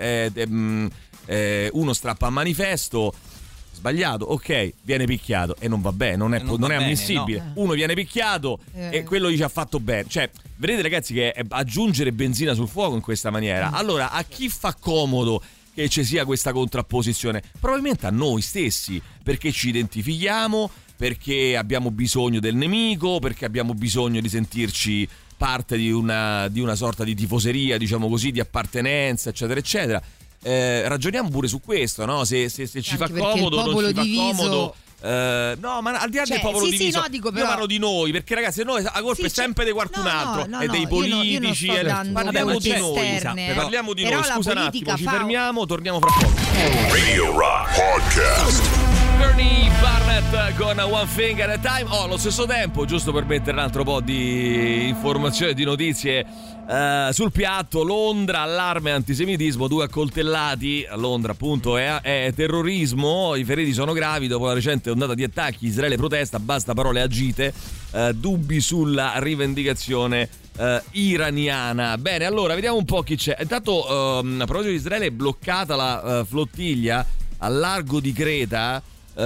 uno strappa a manifesto, sbagliato, ok, viene picchiato e non va bene, non è ammissibile. No. Uno viene picchiato e quello dice ha fatto bene. Cioè, vedete ragazzi che è aggiungere benzina sul fuoco in questa maniera. Allora, a chi fa comodo che ci sia questa contrapposizione? Probabilmente a noi stessi, perché ci identifichiamo, perché abbiamo bisogno del nemico, perché abbiamo bisogno di sentirci parte di una sorta di tifoseria, diciamo così, di appartenenza, eccetera, eccetera. Ragioniamo pure su questo, no? Se ci fa comodo, non ci fa comodo. No, ma al di là del popolo diviso, no, dico, però... io parlo di noi, perché ragazzi, noi la colpa è sempre di qualcun altro, e dei politici. Parliamo di noi, parliamo di noi. Scusa un attimo, ci fermiamo, torniamo fra poco. Radio Rock Podcast. Bernie Barnett con One Finger at a Time. Allo stesso tempo, giusto per mettere un altro po' di informazioni, di notizie sul piatto, Londra, allarme antisemitismo, 2 accoltellati a Londra, appunto, è terrorismo, i feriti sono gravi dopo la recente ondata di attacchi, Israele protesta, basta parole agite, dubbi sulla rivendicazione iraniana. Bene, allora vediamo un po' chi c'è. Intanto a proposito di Israele, è bloccata la flottiglia al largo di Creta.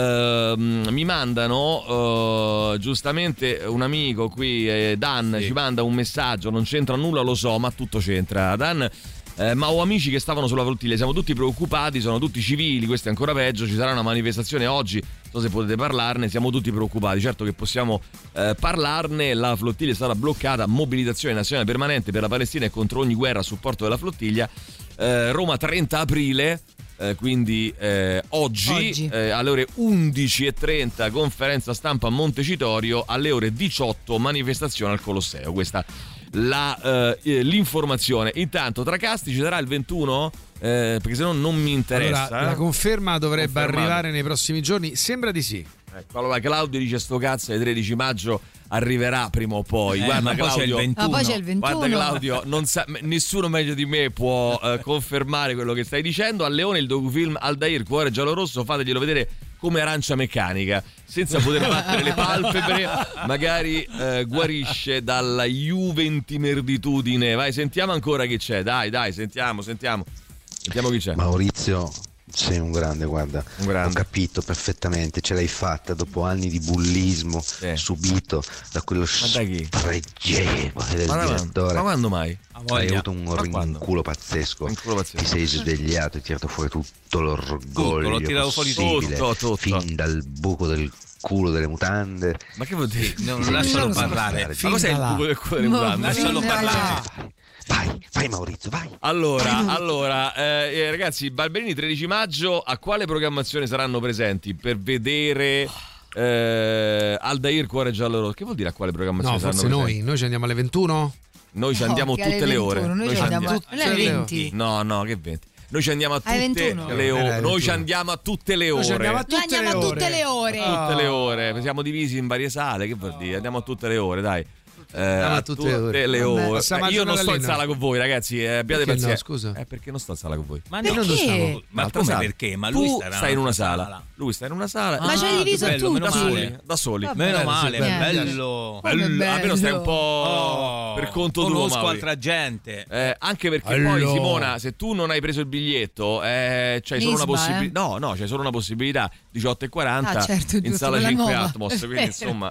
Mi mandano giustamente un amico qui, Dan, ci manda un messaggio, non c'entra nulla, lo so, ma tutto c'entra, Dan. Ma ho amici che stavano sulla flottiglia, siamo tutti preoccupati, sono tutti civili, questo è ancora peggio, ci sarà una manifestazione oggi, non so se potete parlarne, siamo tutti preoccupati. Certo che possiamo parlarne, la flottiglia è stata bloccata, mobilitazione nazionale permanente per la Palestina e contro ogni guerra a supporto della flottiglia, Roma 30 aprile. Quindi oggi alle ore 11:30 conferenza stampa a Montecitorio, alle ore 18 manifestazione al Colosseo. Questa l'informazione. Intanto Tracasti ci sarà il 21? Perché se no non mi interessa. Allora, la conferma dovrebbe arrivare nei prossimi giorni, sembra di sì. Ecco, allora Claudio dice sto cazzo, il 13 maggio arriverà prima o poi. Guarda Claudio, poi c'è il 21. Guarda Claudio, nessuno meglio di me può confermare quello che stai dicendo. A Leone il docufilm Aldair, Cuore giallorosso, fateglielo vedere come Arancia Meccanica, senza poter battere le palpebre, magari guarisce dalla juventinerditudine. Vai, sentiamo ancora chi c'è. Dai, sentiamo chi c'è. Maurizio, sei un grande, guarda, ho capito perfettamente, ce l'hai fatta dopo anni di bullismo subito da quello spregevole del direttore. Ma quando mai? Hai avuto un rinculo pazzesco. Ti sei svegliato e ti hai tirato fuori tutto l'orgoglio l'ho tirato fuori tutto. Fin dal buco del culo delle mutande. Ma che vuol dire? Non lascialo parlare. Ma cos'è il buco del culo delle mutande? Lascialo parlare. Vai Maurizio, vai. Allora ragazzi, Barberini 13 maggio, a quale programmazione saranno presenti per vedere Aldair Cuore giallorosso? Che vuol dire a quale programmazione saranno presenti? Noi ci andiamo alle 21? Noi ci andiamo tutte le ore. Noi ci andiamo alle 20. No, che 20? Noi ci andiamo a tutte le ore. Noi ci andiamo a tutte le ore. Tutte le ore. Siamo divisi in varie sale, che vuol dire? Andiamo a tutte le ore, dai. a tutte le ore. Io non sto in sala con voi, ragazzi, abbiate pazienza. No, scusa. Perché non sto in sala con voi? Ma perché? Ma come perché? Ma lui stai in una sala. Lui sta in una sala. Ma c'hai diviso tutti? Da soli. Meno male, bello. Almeno stai un po' per conto tuo, conosco altra gente. Anche perché poi, Simona, se tu non hai preso il biglietto, c'hai solo una possibilità. No, c'è solo una possibilità. 18:40 certo, in sala 5 Atmos. Quindi insomma.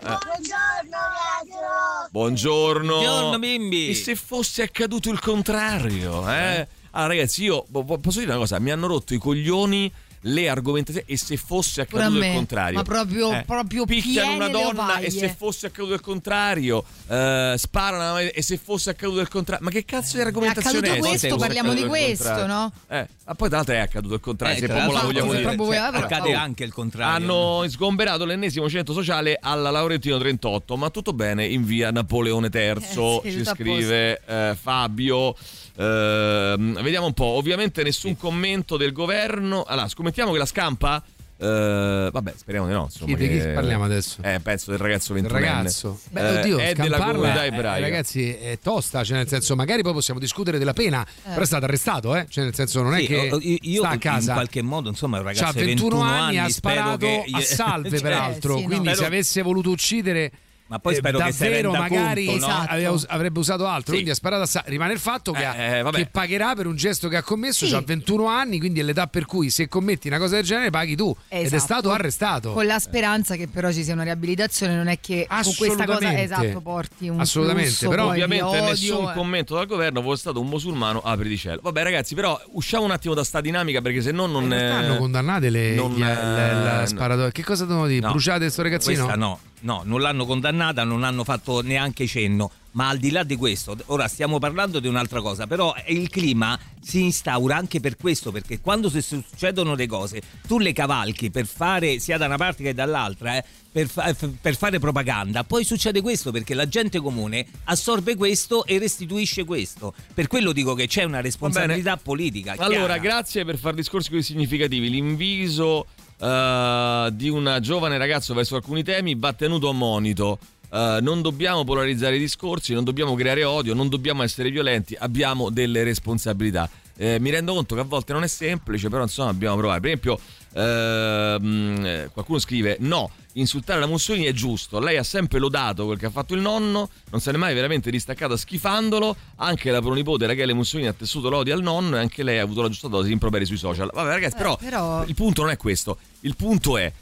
Buongiorno bimbi. E se fosse accaduto il contrario, Allora, ragazzi, io posso dire una cosa: mi hanno rotto i coglioni le argomentazioni. E se fosse accaduto il contrario, ma proprio picchiano una donna, e se fosse accaduto il contrario, sparano, e se fosse accaduto il contrario, ma che cazzo di argomentazione è? Accaduto questo, parliamo di questo, no? Ma poi tra l'altro è accaduto il contrario, se proprio la vogliamo dire. Accade anche il contrario. Hanno sgomberato l'ennesimo centro sociale alla Laurentino 38, ma tutto bene in via Napoleone III, ci scrive Fabio. Vediamo un po', ovviamente nessun commento del governo. Allora, scommettiamo che la scampa? Vabbè, speriamo di no. Insomma, di chi parliamo adesso? Penso del ragazzo 21enne. Ragazzo. Oddio, è della comunità ebraica. Ragazzi, è tosta, cioè nel senso, magari poi possiamo discutere della pena, però è stato arrestato, cioè nel senso non è che io sta a casa. In qualche modo, insomma, è un ragazzo di 21 anni, ha sparato a salve, peraltro, quindi se avesse voluto uccidere, ma poi spero davvero che magari conto, no? avrebbe usato altro, quindi ha sparato rimane il fatto che pagherà per un gesto che ha commesso, ha 21 anni, quindi è l'età per cui se commetti una cosa del genere paghi tu, ed è stato arrestato con la speranza che però ci sia una riabilitazione, non è che con questa cosa porti un flusso, però ovviamente nessun commento dal governo. Fosse stato un musulmano, apri di cielo. Vabbè ragazzi, però usciamo un attimo da sta dinamica, perché se no non hanno condannate le sparatorie. Che cosa devono dire? Bruciate sto ragazzino? Questa no, non l'hanno condannata, non hanno fatto neanche cenno. Ma al di là di questo, ora stiamo parlando di un'altra cosa, però il clima si instaura anche per questo, perché quando succedono le cose tu le cavalchi per fare sia da una parte che dall'altra, per fare propaganda, poi succede questo, perché la gente comune assorbe questo e restituisce questo. Per quello dico che c'è una responsabilità politica. Allora, grazie per fare discorsi così significativi. L'inviso di un giovane ragazzo verso alcuni temi va tenuto a monito. Non dobbiamo polarizzare i discorsi, non dobbiamo creare odio, non dobbiamo essere violenti, abbiamo delle responsabilità. Mi rendo conto che a volte non è semplice, però insomma dobbiamo provare. Per esempio qualcuno scrive: no, insultare la Mussolini è giusto, lei ha sempre lodato quel che ha fatto il nonno, non se n'è mai veramente distaccata schifandolo. Anche la pronipote Rachele Mussolini ha tessuto l'odio al nonno e anche lei ha avuto la giusta dose di improperi sui social. Vabbè ragazzi, però il punto non è questo, il punto è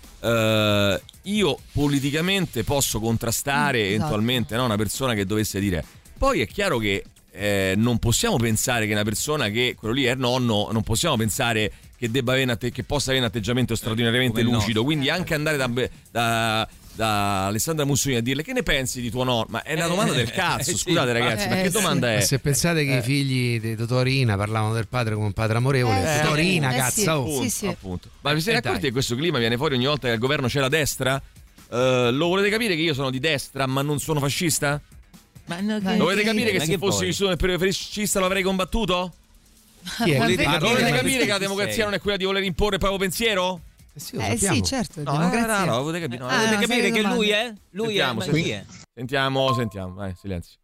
io politicamente posso contrastare eventualmente una persona che dovesse dire. Poi è chiaro che non possiamo pensare che una persona che quello lì è il nonno, non possiamo pensare che debba avere che possa avere un atteggiamento straordinariamente lucido, quindi anche andare da Alessandra Mussolini a dirle: che ne pensi di tuo nonno? Ma è una domanda del cazzo, scusate ragazzi, ma che domanda è? Se pensate che i figli di Totorina parlavano del padre come un padre amorevole, Totorina, cazzo, appunto. Ma vi siete accorti che questo clima viene fuori ogni volta che al governo c'è la destra? Lo volete capire che io sono di destra ma non sono fascista? Lo volete capire che se fossi vissuto nel periodo fascista lo avrei combattuto? Volete capire che la democrazia non è quella di voler imporre il proprio pensiero? Sì, certo. No, volete capire che lui è? Chi è? Sentiamo, vai, silenzio.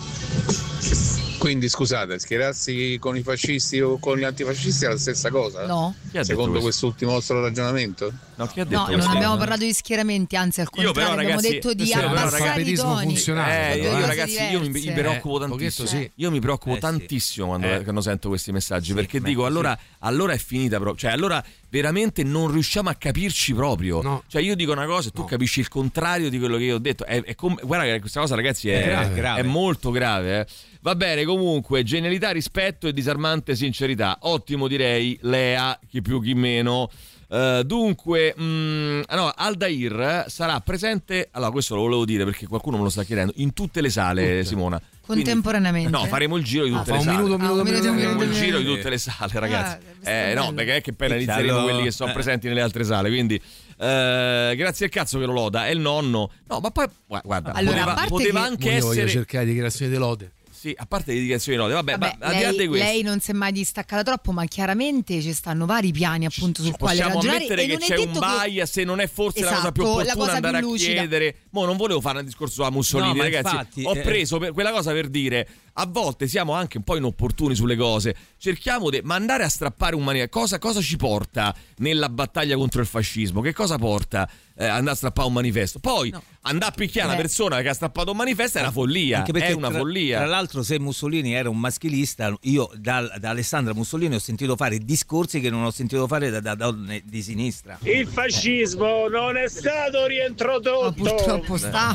Quindi scusate, schierarsi con i fascisti o con gli antifascisti è la stessa cosa? No. Secondo quest'ultimo vostro ragionamento? No, chi ha detto non abbiamo parlato di schieramenti, anzi al contrario, abbiamo detto di abbassare i toni. Io mi preoccupo tantissimo. Io mi preoccupo tantissimo quando sento questi messaggi, perché dico allora è finita proprio. Cioè allora veramente non riusciamo a capirci proprio. No. Cioè io dico una cosa e tu capisci il contrario di quello che io ho detto. Guarda che questa cosa, ragazzi, è molto grave. Va bene, comunque, genialità, rispetto e disarmante sincerità. Ottimo, direi, Lea, chi più chi meno. Dunque, Aldair sarà presente. Allora, questo lo volevo dire perché qualcuno me lo sta chiedendo. In tutte le sale, Simona. Contemporaneamente? No, faremo il giro di tutte le sale. Faremo il giro di tutte le sale, ragazzi. No, perché è che poi analizzeremo quelli che sono presenti nelle altre sale. Quindi, grazie al cazzo che lo loda. È il nonno. No, ma poi, guarda, allora, poteva anche essere. Voglio cercare dichiarazioni di lode. Sì, a parte le dichiarazioni di note, vabbè, ma al di là di questo, lei non si è mai distaccata troppo, ma chiaramente ci stanno vari piani appunto sul quale ragionare. Possiamo ammettere che c'è un bias, se non è forse la cosa più opportuna andare a chiedere. Mo non volevo fare un discorso sulla Mussolini, ragazzi. Infatti, ho preso quella cosa per dire, a volte siamo anche un po' inopportuni sulle cose. Cerchiamo di andare a strappare un manifesto. Cosa ci porta nella battaglia contro il fascismo? Che cosa porta andare a strappare un manifesto? Poi andare a picchiare una persona che ha strappato un manifesto è una follia. Anche perché è una follia. Tra l'altro, se Mussolini era un maschilista, io da Alessandra Mussolini ho sentito fare discorsi che non ho sentito fare da donne di sinistra. Il fascismo non è stato riintrodotto. Purtroppo sta.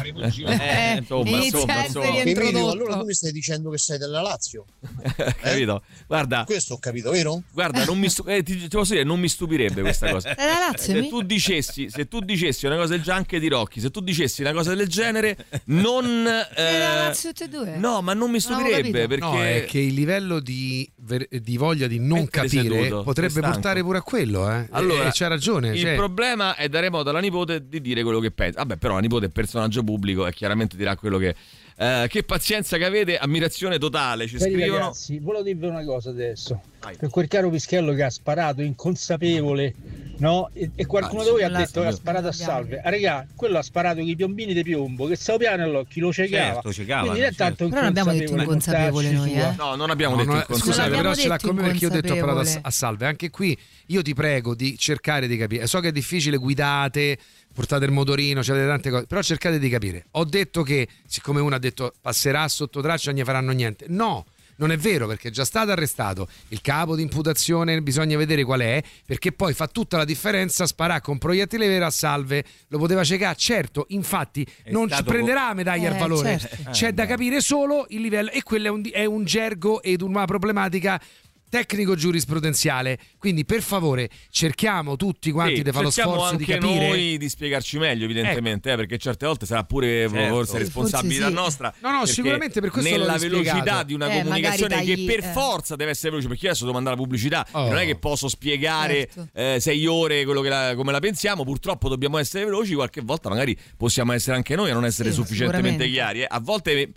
Insomma. Emilio, allora tu mi stai dicendo che sei della Lazio? Capito? Guarda, questo ho capito, vero? Guarda, non mi ti posso dire, non mi stupirebbe questa cosa. Lazio, se tu dicessi una cosa del genere, anche di Rocchi, se tu dicessi una cosa del genere, non Lazio tutte e due. No, ma non mi stupirebbe, perché no, è che il livello di voglia di non capire seduto, potrebbe portare pure a quello, Allora, c'ha ragione. Il problema è dare modo alla nipote di dire quello che pensa. Vabbè, però la nipote è personaggio pubblico e chiaramente dirà quello che che pazienza che avete, ammirazione totale, ci scrivono. Ragazzi, volevo dirvi una cosa adesso. Per quel caro Pischello che ha sparato inconsapevole, no? E qualcuno di voi ha detto che ha sparato a salve. Raga, quello ha sparato con i piombini di piombo che stavo piano all'occhio, lo cecava. Quindi non è tanto però non abbiamo detto inconsapevole noi, No, non abbiamo detto inconsapevole. Scusate, però ce l'ha con me perché io ho detto ha sparato a salve. Anche qui io ti prego di cercare di capire. So che è difficile, guidate, portate il motorino, c'è tante cose, però cercate di capire. Ho detto che, siccome uno ha detto passerà sotto traccia, non gli faranno niente. No, non è vero, perché è già stato arrestato. Il capo di imputazione bisogna vedere qual è, perché poi fa tutta la differenza sparare con proiettile vero a salve. Lo poteva cecare, certo, infatti non ci prenderà medaglia al valore. Certo. C'è da capire solo il livello, e quello è un gergo ed una problematica tecnico giurisprudenziale, quindi per favore cerchiamo tutti quanti di fare lo sforzo di capire, cerchiamo anche noi di spiegarci meglio, evidentemente, perché certe volte sarà pure forse responsabilità nostra. No, sicuramente per questo nella velocità di una comunicazione che per forza deve essere veloce, perché io adesso devo mandare la pubblicità, non è che posso spiegare 6 ore come la pensiamo, purtroppo dobbiamo essere veloci, qualche volta magari possiamo essere anche noi a non essere sufficientemente chiari. A volte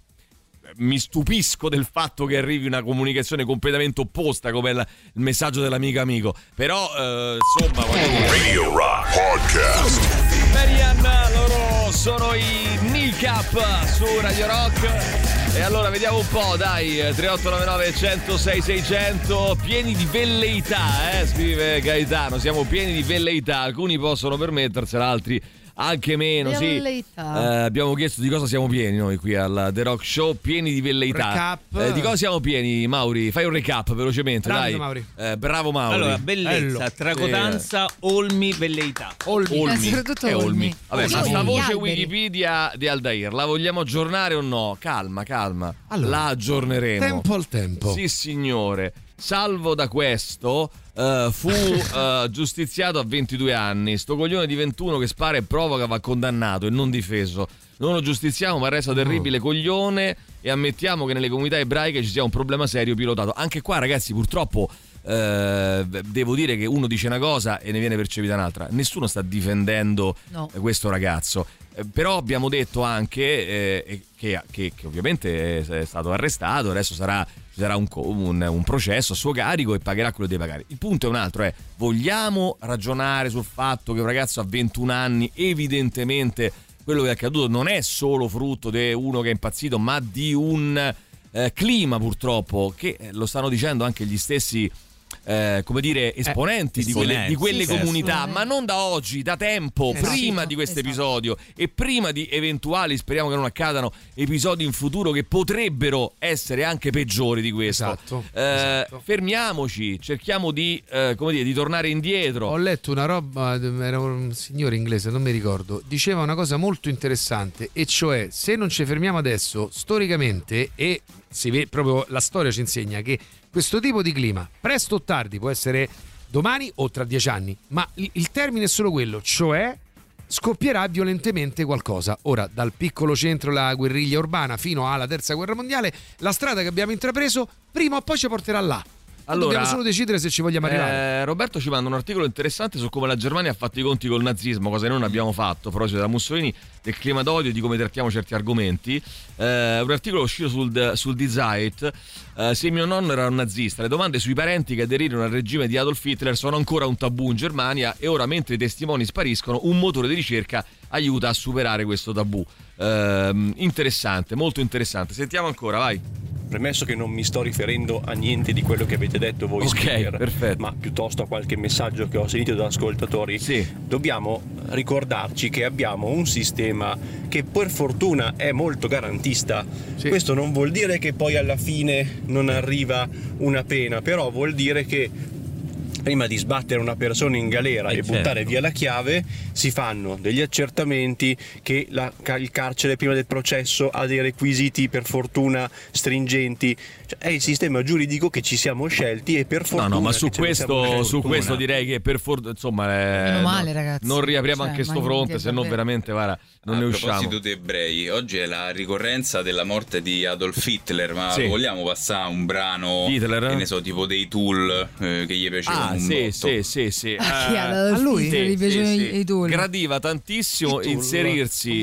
mi stupisco del fatto che arrivi una comunicazione completamente opposta come il messaggio dell'amico amico, però insomma Radio Rock Podcast. Marianne, loro sono i Kneecap su Radio Rock. E allora vediamo un po', dai, 3899 106 600, pieni di velleità, scrive Gaetano, siamo pieni di velleità, alcuni possono permettersela, altri anche meno, sì. Abbiamo chiesto di cosa siamo pieni noi qui al The Rock Show, pieni di velleità. Di cosa siamo pieni, Mauri? Fai un recap velocemente, dai. Mauri. Bravo Mauri. Allora, bellezza, tracotanza, olmi, velleità. Olmi. Soprattutto olmi. Vabbè, ma sta voce Wikipedia di Aldair la vogliamo aggiornare o no? Calma. Allora, la aggiorneremo. Tempo al tempo. Sì, signore. Salvo da questo, fu giustiziato a 22 anni. Sto coglione di 21 che spara e provoca va condannato e non difeso. Non lo giustiziamo, ma resta terribile coglione, e ammettiamo che nelle comunità ebraiche ci sia un problema serio pilotato. Anche qua, ragazzi, purtroppo devo dire che uno dice una cosa e ne viene percepita un'altra. Nessuno sta difendendo questo ragazzo. Però abbiamo detto anche che ovviamente è stato arrestato, adesso ci sarà un processo a suo carico e pagherà quello che deve pagare. Il punto è un altro, vogliamo ragionare sul fatto che un ragazzo a 21 anni, evidentemente quello che è accaduto non è solo frutto di uno che è impazzito, ma di un clima, purtroppo, che lo stanno dicendo anche gli stessi esponenti di quelle comunità, ma non da oggi, da tempo, prima di questo episodio e prima di eventuali, speriamo che non accadano, episodi in futuro che potrebbero essere anche peggiori di questo. Fermiamoci, cerchiamo di tornare indietro. Ho letto una roba, era un signore inglese, non mi ricordo, diceva una cosa molto interessante, e cioè se non ci fermiamo adesso storicamente, e si vede proprio, la storia ci insegna che questo tipo di clima, presto o tardi, può essere domani o tra 10 anni, ma il termine è solo quello, cioè scoppierà violentemente qualcosa. Ora, dal piccolo centro, la guerriglia urbana, fino alla terza guerra mondiale, la strada che abbiamo intrapreso prima o poi ci porterà là. Dobbiamo solo decidere se ci vogliamo arrivare. Roberto ci manda un articolo interessante su come la Germania ha fatto i conti col nazismo, cosa che noi non abbiamo fatto, a proposito da Mussolini, del clima d'odio e di come trattiamo certi argomenti. Un articolo uscito sul Die Zeit. Se mio nonno era un nazista, le domande sui parenti che aderirono al regime di Adolf Hitler sono ancora un tabù in Germania, e ora, mentre i testimoni spariscono, un motore di ricerca aiuta a superare questo tabù. Interessante, molto interessante. Sentiamo ancora, vai. Premesso che non mi sto riferendo a niente di quello che avete detto voi, speaker, perfetto, ma piuttosto a qualche messaggio che ho sentito da ascoltatori, dobbiamo ricordarci che abbiamo un sistema che per fortuna è molto garantista. Questo non vuol dire che poi alla fine non arriva una pena, però vuol dire che prima di sbattere una persona in galera e buttare via la chiave si fanno degli accertamenti, che il carcere prima del processo ha dei requisiti per fortuna stringenti. Cioè, è il sistema giuridico che ci siamo scelti, e per fortuna ma su questo direi che per fortuna, insomma, meno male, ragazzi, non riapriamo anche sto fronte, se no veramente guarda, non ne usciamo. A proposito di ebrei, oggi è la ricorrenza della morte di Adolf Hitler, ma vogliamo passare un brano Hitler? Che ne so, tipo dei Tool, che gli piaceva un botto. Sì. A lui gli piacevano i Tool. Gradiva tantissimo inserirsi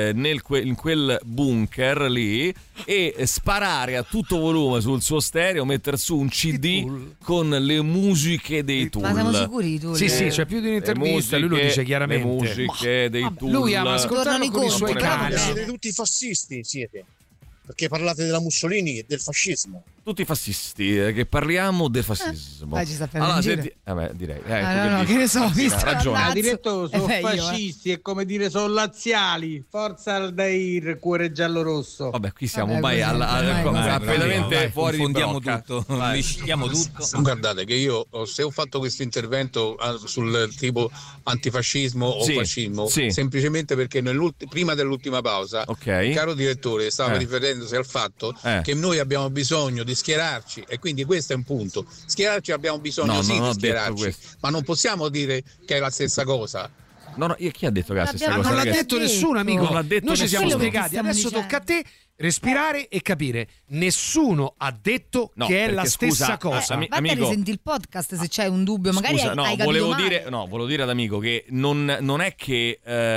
in quel bunker lì e sparare a tutto volume sul suo stereo, mettere su un CD con le musiche dei Tool. Ma siamo sicuri Tool? Sì, c'è più di un'intervista, lui lo dice chiaramente. Le musiche dei Tool. Lui ama ascoltarlo con i suoi cani. Siete tutti fascisti, siete. Perché parlate della Mussolini e del fascismo. Tutti fascisti, che parliamo del fascismo. Ci sta per direi. Che ne so, ha detto sono fascisti, è come dire sono laziali. Forza Aldair, cuore giallo-rosso. Vabbè, qui siamo completamente fuori di brocca. Tutto, mischiamo tutto. Guardate che io, se ho fatto questo intervento sul tipo antifascismo o fascismo, semplicemente perché prima dell'ultima pausa, il caro direttore stava riferendosi al fatto che noi abbiamo bisogno di schierarci, e quindi questo è un punto. Schierarci abbiamo bisogno di schierarci, ma non possiamo dire che è la stessa cosa. No, chi ha detto che è la stessa cosa? Non l'ha detto nessuno, amico. Noi ci siamo spiegati, adesso tocca a te respirare e capire. Nessuno ha detto che è la stessa cosa. Vatti a risenti il podcast se c'hai un dubbio, magari hai capito male. Volevo dire ad amico che non è che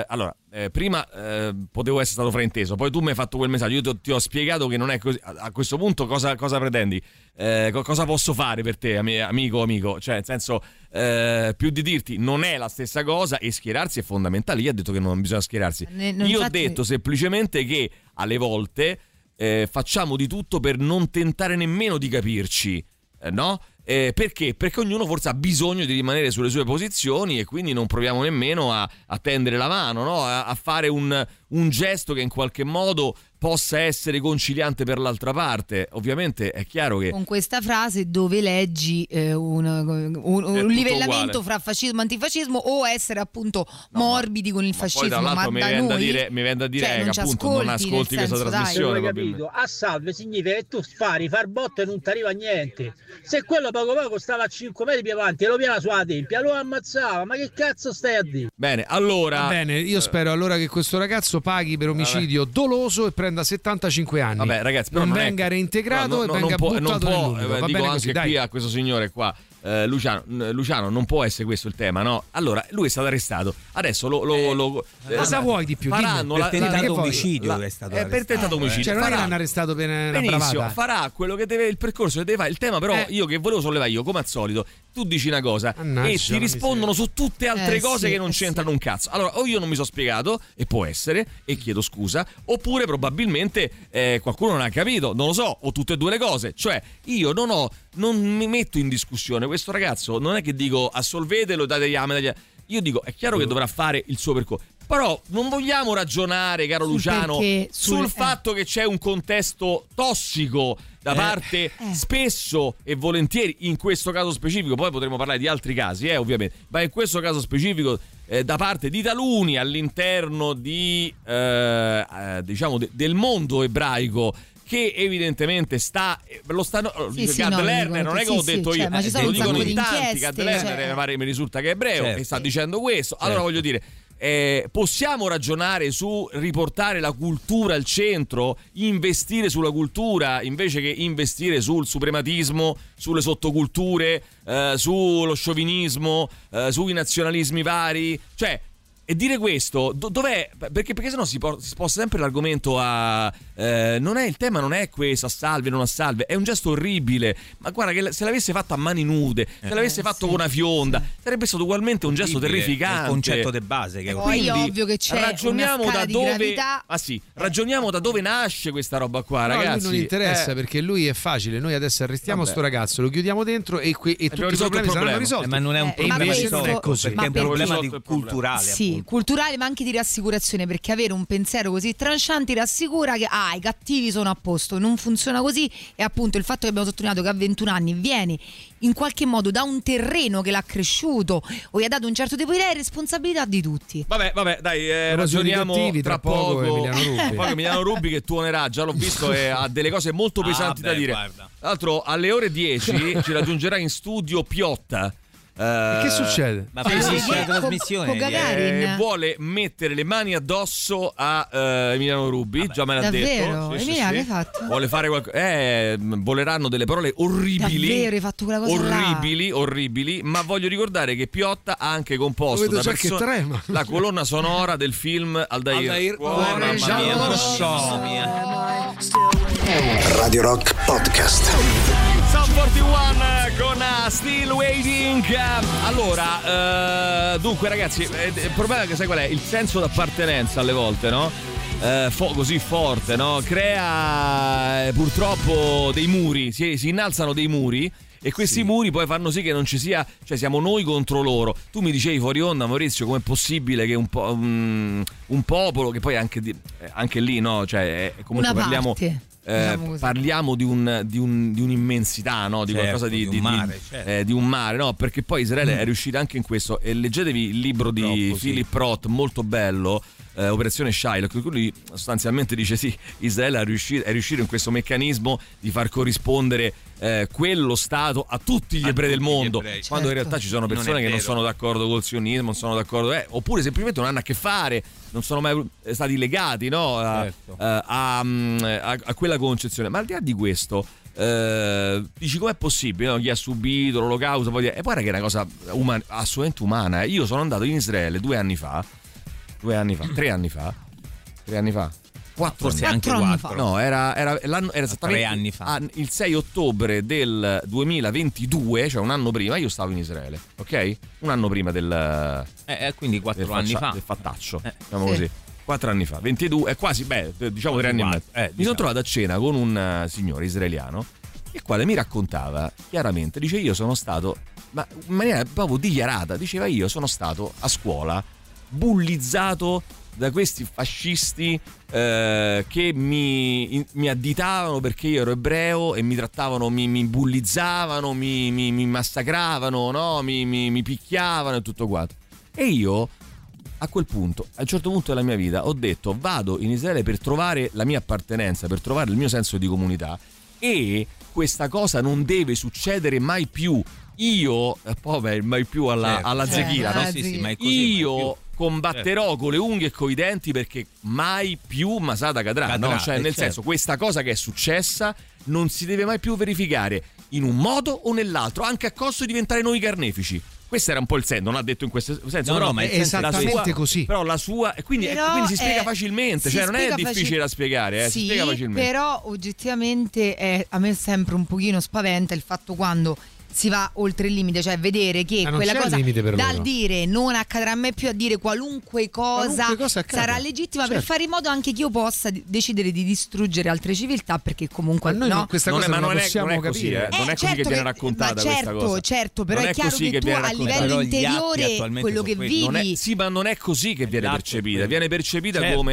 prima potevo essere stato frainteso, poi tu mi hai fatto quel messaggio, io ti ho spiegato che non è così. A questo punto cosa pretendi? Cosa posso fare per te, amico? Cioè, nel senso, più di dirti non è la stessa cosa, e schierarsi è fondamentale. Io ho detto che non bisogna schierarsi. Io ho detto semplicemente che alle volte facciamo di tutto per non tentare nemmeno di capirci, no? Perché? Perché ognuno forse ha bisogno di rimanere sulle sue posizioni, e quindi non proviamo nemmeno a tendere la mano, no? A fare un gesto che in qualche modo possa essere conciliante per l'altra parte. Ovviamente è chiaro che con questa frase dove leggi un livellamento fra fascismo e antifascismo, o essere appunto morbidi con il fascismo, ma mi viene da dire che appunto non ascolti questa trasmissione. Capito? A salve significa che tu spari, far botto e non ti arriva niente. Se quello poco stava a 5 metri più avanti e lo piava sulla tempia, lo ammazzava. Ma che cazzo stai a dire? Bene, allora va bene, io spero allora che questo ragazzo paghi per omicidio doloso e prenda 75 anni. Vabbè, ragazzi, non venga reintegrato e venga buttato nel nulla. Dico anche qui a questo signore qua, Luciano, non può essere questo il tema, no? Allora, lui è stato arrestato. Adesso cosa vuoi di più? Per tentato omicidio è stato per tentato omicidio. Cioè, non è che l'hanno arrestato per una bravata. Farà quello che deve, il percorso che deve fare. Il tema però io che volevo sollevare io, come al solito, tu dici una cosa e ti rispondono su tutte altre cose che non c'entrano un cazzo. Allora, o io non mi sono spiegato, e può essere, e chiedo scusa, oppure probabilmente qualcuno non ha capito, non lo so, o tutte e due le cose. Cioè, io non mi metto in discussione questo ragazzo, non è che dico assolvetelo, dategli la medaglia. Io dico, è chiaro che dovrà fare il suo percorso, però non vogliamo ragionare, caro Luciano, sul fatto che c'è un contesto tossico da parte spesso e volentieri, in questo caso specifico, poi potremo parlare di altri casi, ovviamente, ma in questo caso specifico da parte di taluni all'interno di del mondo ebraico, che evidentemente Gad Lerner, non è che ho detto io, lo dicono in tanti. Gad Lerner mi risulta che è ebreo e sta dicendo questo. Allora voglio dire, possiamo ragionare su riportare la cultura al centro, investire sulla cultura invece che investire sul suprematismo, sulle sottoculture, sullo sciovinismo, sui nazionalismi vari, cioè. E dire questo, dov'è? Perché sennò si sposta sempre l'argomento a non è il tema, non è questo, a salve, non a salve, è un gesto orribile. Ma guarda che se l'avesse fatto a mani nude, se l'avesse fatto con una fionda, sarebbe stato ugualmente un gesto terrificante. Il concetto di base che poi è ovvio che c'è ragioniamo una scala da dove, di gravità. Ragioniamo da dove nasce questa roba qua, no, ragazzi. Lui non interessa perché lui è facile. Noi adesso arrestiamo sto ragazzo, lo chiudiamo dentro e tutti i problemi saranno risolti. Ma non è un problema risolto, perché è un problema culturale. Sì, culturale, ma anche di rassicurazione, perché avere un pensiero così tranchante rassicura che i cattivi sono a posto. Non funziona così, e appunto il fatto che abbiamo sottolineato che a 21 anni viene in qualche modo da un terreno che l'ha cresciuto o gli ha dato un certo tipo di idea, è responsabilità di tutti. Vabbè, dai, ragioniamo cattivi, tra poco Emiliano Rubbi. Poi Emiliano Rubbi che tuonerà, già l'ho visto, e ha delle cose molto pesanti da dire. Guarda. Tra l'altro alle ore 10 ci raggiungerà in studio Piotta. Che succede? Ma la trasmissione vuole mettere le mani addosso a Emiliano Rubbi. Già me l'ha davvero? detto. Emiliano, che hai fatto? Vuole fare qualcosa. Voleranno delle parole orribili. Davvero, hai fatto quella cosa orribili. Ma voglio ricordare che Piotta ha ha composto la colonna sonora del film Aldair. Radio Rock Podcast. Sum 41 con Still Waiting. Allora, dunque ragazzi, il problema è che sai qual è? Il senso d'appartenenza alle volte, no? Così forte, no? Crea purtroppo dei muri, si innalzano dei muri. E questi muri poi fanno sì che non ci sia, cioè siamo noi contro loro. Tu mi dicevi fuori onda, Maurizio, com'è possibile che un popolo, che poi anche lì, no? Cioè comunque parliamo di un'immensità, no? Di qualcosa di un mare, di un mare, no? Perché poi Israele è riuscita anche in questo. E leggetevi il libro di Philip Roth, molto bello, Operazione Shylock, lui sostanzialmente dice sì, Israele è riuscito in questo meccanismo di far corrispondere quello Stato a tutti gli ebrei del mondo, quando in realtà ci sono persone che non sono d'accordo col sionismo, non sono d'accordo, oppure semplicemente non hanno a che fare, non sono mai stati legati, no? A quella concezione. Ma al di là di questo, dici com'è possibile, no? Chi ha subito l'olocausto, poi e guarda che è una cosa assolutamente umana. Io sono andato in Israele 3 anni fa, 4 forse anche 4. No, era esattamente 3 anni fa. Il 6 ottobre del 2022, cioè un anno prima, io stavo in Israele, ok? Un anno prima quindi 4 anni fa. Del fattaccio, diciamo così. 4 anni fa, 22, quasi, diciamo 3 anni e mezzo. Mi sono trovato a cena con un signore israeliano, il quale mi raccontava chiaramente, dice io sono stato, ma in maniera proprio dichiarata, diceva io sono stato a scuola bullizzato da questi fascisti che mi additavano perché io ero ebreo e mi trattavano, mi bullizzavano, mi massacravano, no? mi picchiavano e tutto quanto. E io a quel punto, a un certo punto della mia vita, ho detto vado in Israele per trovare la mia appartenenza, per trovare il mio senso di comunità, e questa cosa non deve succedere mai più. Io mai più alla zechira, no? Sì, ma è così, io combatterò con le unghie e coi denti perché mai più Masada cadrà, no? Cioè nel senso, questa cosa che è successa non si deve mai più verificare in un modo o nell'altro, anche a costo di diventare noi carnefici. Questo era un po' il senso, non ha detto in questo senso, no, ma è esattamente così. Però la sua, quindi si spiega facilmente, cioè non è difficile da spiegare, si spiega facilmente. Però oggettivamente a me sempre un pochino spaventa il fatto quando si va oltre il limite, cioè vedere che quella cosa dal dire non accadrà mai più a dire qualunque cosa sarà legittima, per fare in modo anche che io possa decidere di distruggere altre civiltà, perché comunque noi questa cosa non possiamo capire. Non è così che viene raccontata questa cosa. Certo, però è chiaro che tu a livello interiore quello che vivi ma non è così che viene percepita. Viene percepita come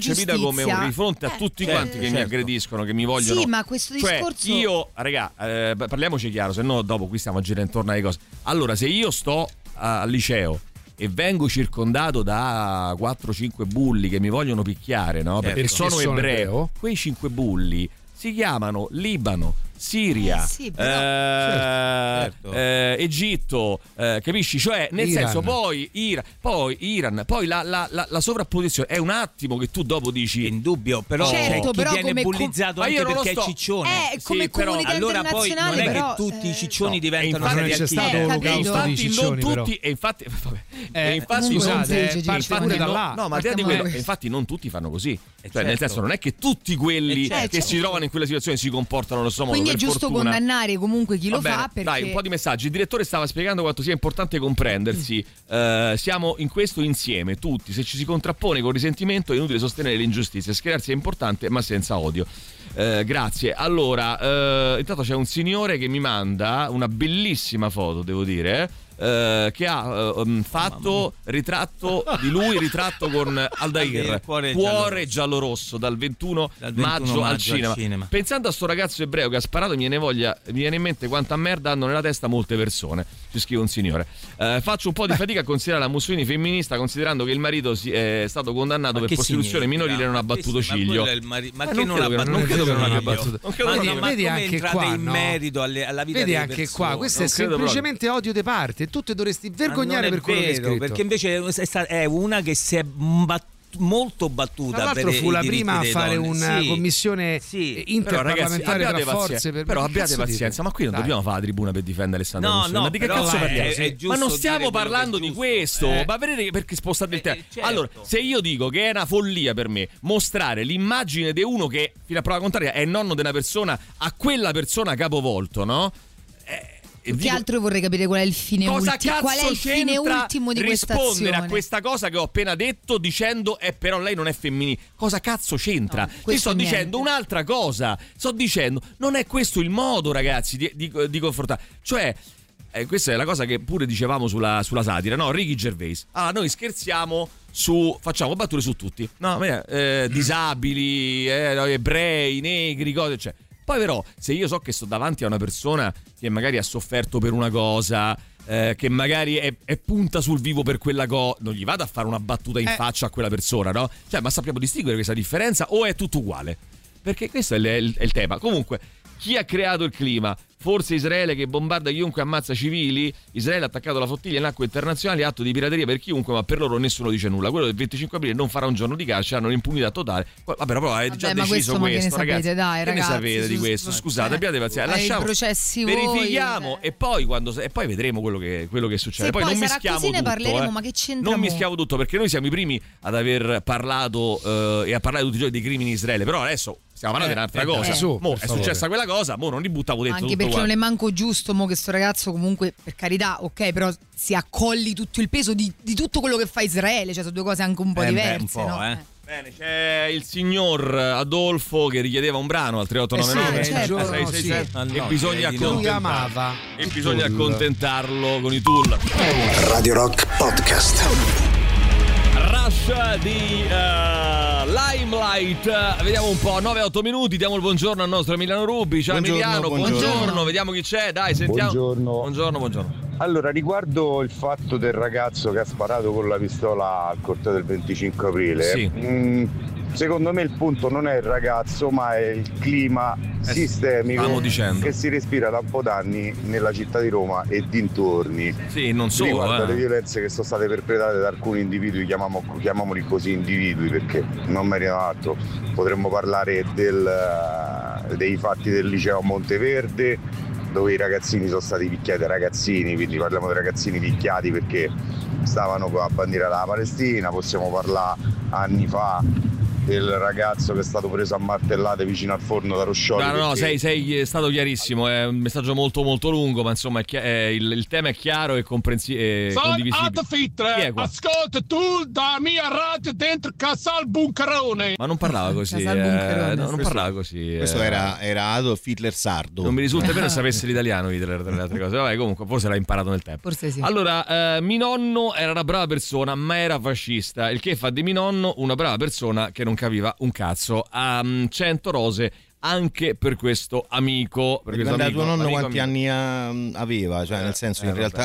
un rifronte a tutti quanti che mi aggrediscono, che mi vogliono. Sì, ma questo discorso io, raga, parliamoci chiaro, se no dopo qui stiamo a girare intorno alle cose. Allora, se io sto al liceo e vengo circondato da 4-5 bulli che mi vogliono picchiare, no? Perché sono ebreo, quei 5 bulli si chiamano Libano, Siria, sì, certo. Egitto, capisci? Cioè, nel Iran. senso, poi Iran, poi la sovrapposizione è un attimo che tu dopo dici indubbio, però certo, chi però viene come bullizzato anche perché è ciccione. Come però comunità allora poi non è che tutti i ciccioni diventano non c'è stato l'olocausto di ciccioni, non tutti, e infatti non tutti fanno così. Cioè, nel senso, non è che tutti quelli che si trovano in quella situazione si comportano allo stesso modo. Quindi è giusto fortuna. condannare comunque chi lo fa, perché... Dai, un po' di messaggi. Il direttore stava spiegando quanto sia importante comprendersi. Siamo in questo insieme, tutti. Se ci si contrappone con risentimento è inutile sostenere l'ingiustizia. Schierarsi è importante, ma senza odio. Grazie. Allora, intanto c'è un signore che mi manda una bellissima foto, devo dire, che ha fatto ritratto di lui, ritratto con Aldair, cuore giallo-rosso, dal 21 maggio al cinema. Pensando a sto ragazzo ebreo che ha sparato, mi viene in mente quanta merda hanno nella testa molte persone, ci scrive un signore. Faccio un po' di fatica a considerare la Mussolini femminista, considerando che il marito è stato condannato per prostituzione minorile e non ha battuto ciglio. Ma che non credo che non abbia battuto. Vedi anche qua, in merito alla vita delle persone. Qua, questo è semplicemente odio di parte. Tu ti dovresti vergognare per quello che hai scritto. Perché invece è una che si è molto battuta. Tra l'altro per fu la prima a fare una commissione interparlamentare tra forze. Però abbiate pazienza, ma qui non dobbiamo fare la tribuna per difendere Alessandro Mussolini. Ma di che cazzo parliamo? Ma non stiamo parlando di questo. Ma vedete perché spostate il tema. Certo. Allora, se io dico che è una follia per me mostrare l'immagine di uno che fino a prova contraria è nonno di una persona a quella persona capovolto, no? Che altro io vorrei capire qual è il fine ultimo. Qual è il fine ultimo di questa azione? Rispondere a questa cosa che ho appena detto dicendo però lei non è femminile. Cosa cazzo c'entra? Io sto dicendo un'altra cosa. Sto dicendo non è questo il modo, ragazzi, di confrontare. Cioè questa è la cosa che pure dicevamo sulla satira, no? Ricky Gervais. Noi scherziamo facciamo battute su tutti. No, disabili, ebrei, negri, cose, cioè. Poi però, se io so che sto davanti a una persona che magari ha sofferto per una cosa, che magari è punta sul vivo per quella cosa, non gli vado a fare una battuta in faccia a quella persona, no? Cioè, ma sappiamo distinguere questa differenza o è tutto uguale? Perché questo è il tema. Comunque, chi ha creato il clima? Forse Israele che bombarda chiunque, ammazza civili? Israele ha attaccato la flottiglia in acque internazionali, atto di pirateria per chiunque, ma per loro nessuno dice nulla. Quello del 25 aprile non farà un giorno di caccia, hanno l'impunità totale. Vabbè, però avete già deciso questo, ragazzi. Sapete, dai, che ragazzi, ne sapete di questo? Scusate, abbiate pazienza, lasciamo, verifichiamo e poi vedremo quello che succede. Se poi non sarà mischiamo così, tutto, ne parleremo, ma che c'entra? Non mischiamo tutto, perché noi siamo i primi ad aver parlato e a parlare tutti i giorni dei crimini in Israele, però adesso stiamo parlando di un'altra cosa. È successa quella cosa, non li buttavo dentro. Anche perché non è manco giusto che sto ragazzo, comunque, per carità, ok, però si accolli tutto il peso di tutto quello che fa Israele, cioè sono due cose anche un po' diverse, no? Bene, c'è il signor Adolfo che richiedeva un brano al 3899 e bisogna accontentarlo con i Tool. Radio Rock Podcast. Rush di Limelight. Vediamo un po', 9-8 minuti, diamo il buongiorno al nostro Emiliano Rubi. Ciao Emiliano, buongiorno, vediamo chi c'è, dai, sentiamo. Buongiorno. Allora, riguardo il fatto del ragazzo che ha sparato con la pistola al corteo del 25 aprile, secondo me il punto non è il ragazzo, ma è il clima sistemico che si respira da un po' d'anni nella città di Roma e dintorni. Sì, non solo. Riguardo le violenze che sono state perpetrate da alcuni individui, chiamiamoli così individui, perché non meritano altro. Potremmo parlare dei fatti del liceo Monteverde, dove i ragazzini sono stati picchiati, quindi parliamo di ragazzini picchiati perché stavano con la bandiera della Palestina. Possiamo parlare anni fa del ragazzo che è stato preso a martellate vicino al forno da Roscioli. No, sei stato chiarissimo, è un messaggio molto molto lungo, ma insomma il tema è chiaro e condivisibile. Ascolta tu da mia radio dentro Casal Bunkerone. Ma non parlava così, non parlava così. Questo era Adolf Hitler sardo. Non mi risulta nemmeno sapesse l'italiano Hitler delle altre cose. Vabbè, comunque forse l'ha imparato nel tempo. Forse sì. Allora, mio nonno era una brava persona, ma era fascista, il che fa di mio nonno una brava persona che non capiva un cazzo. 100 rose anche per questo amico. Tuo nonno quanti anni aveva? Cioè, nel senso, in realtà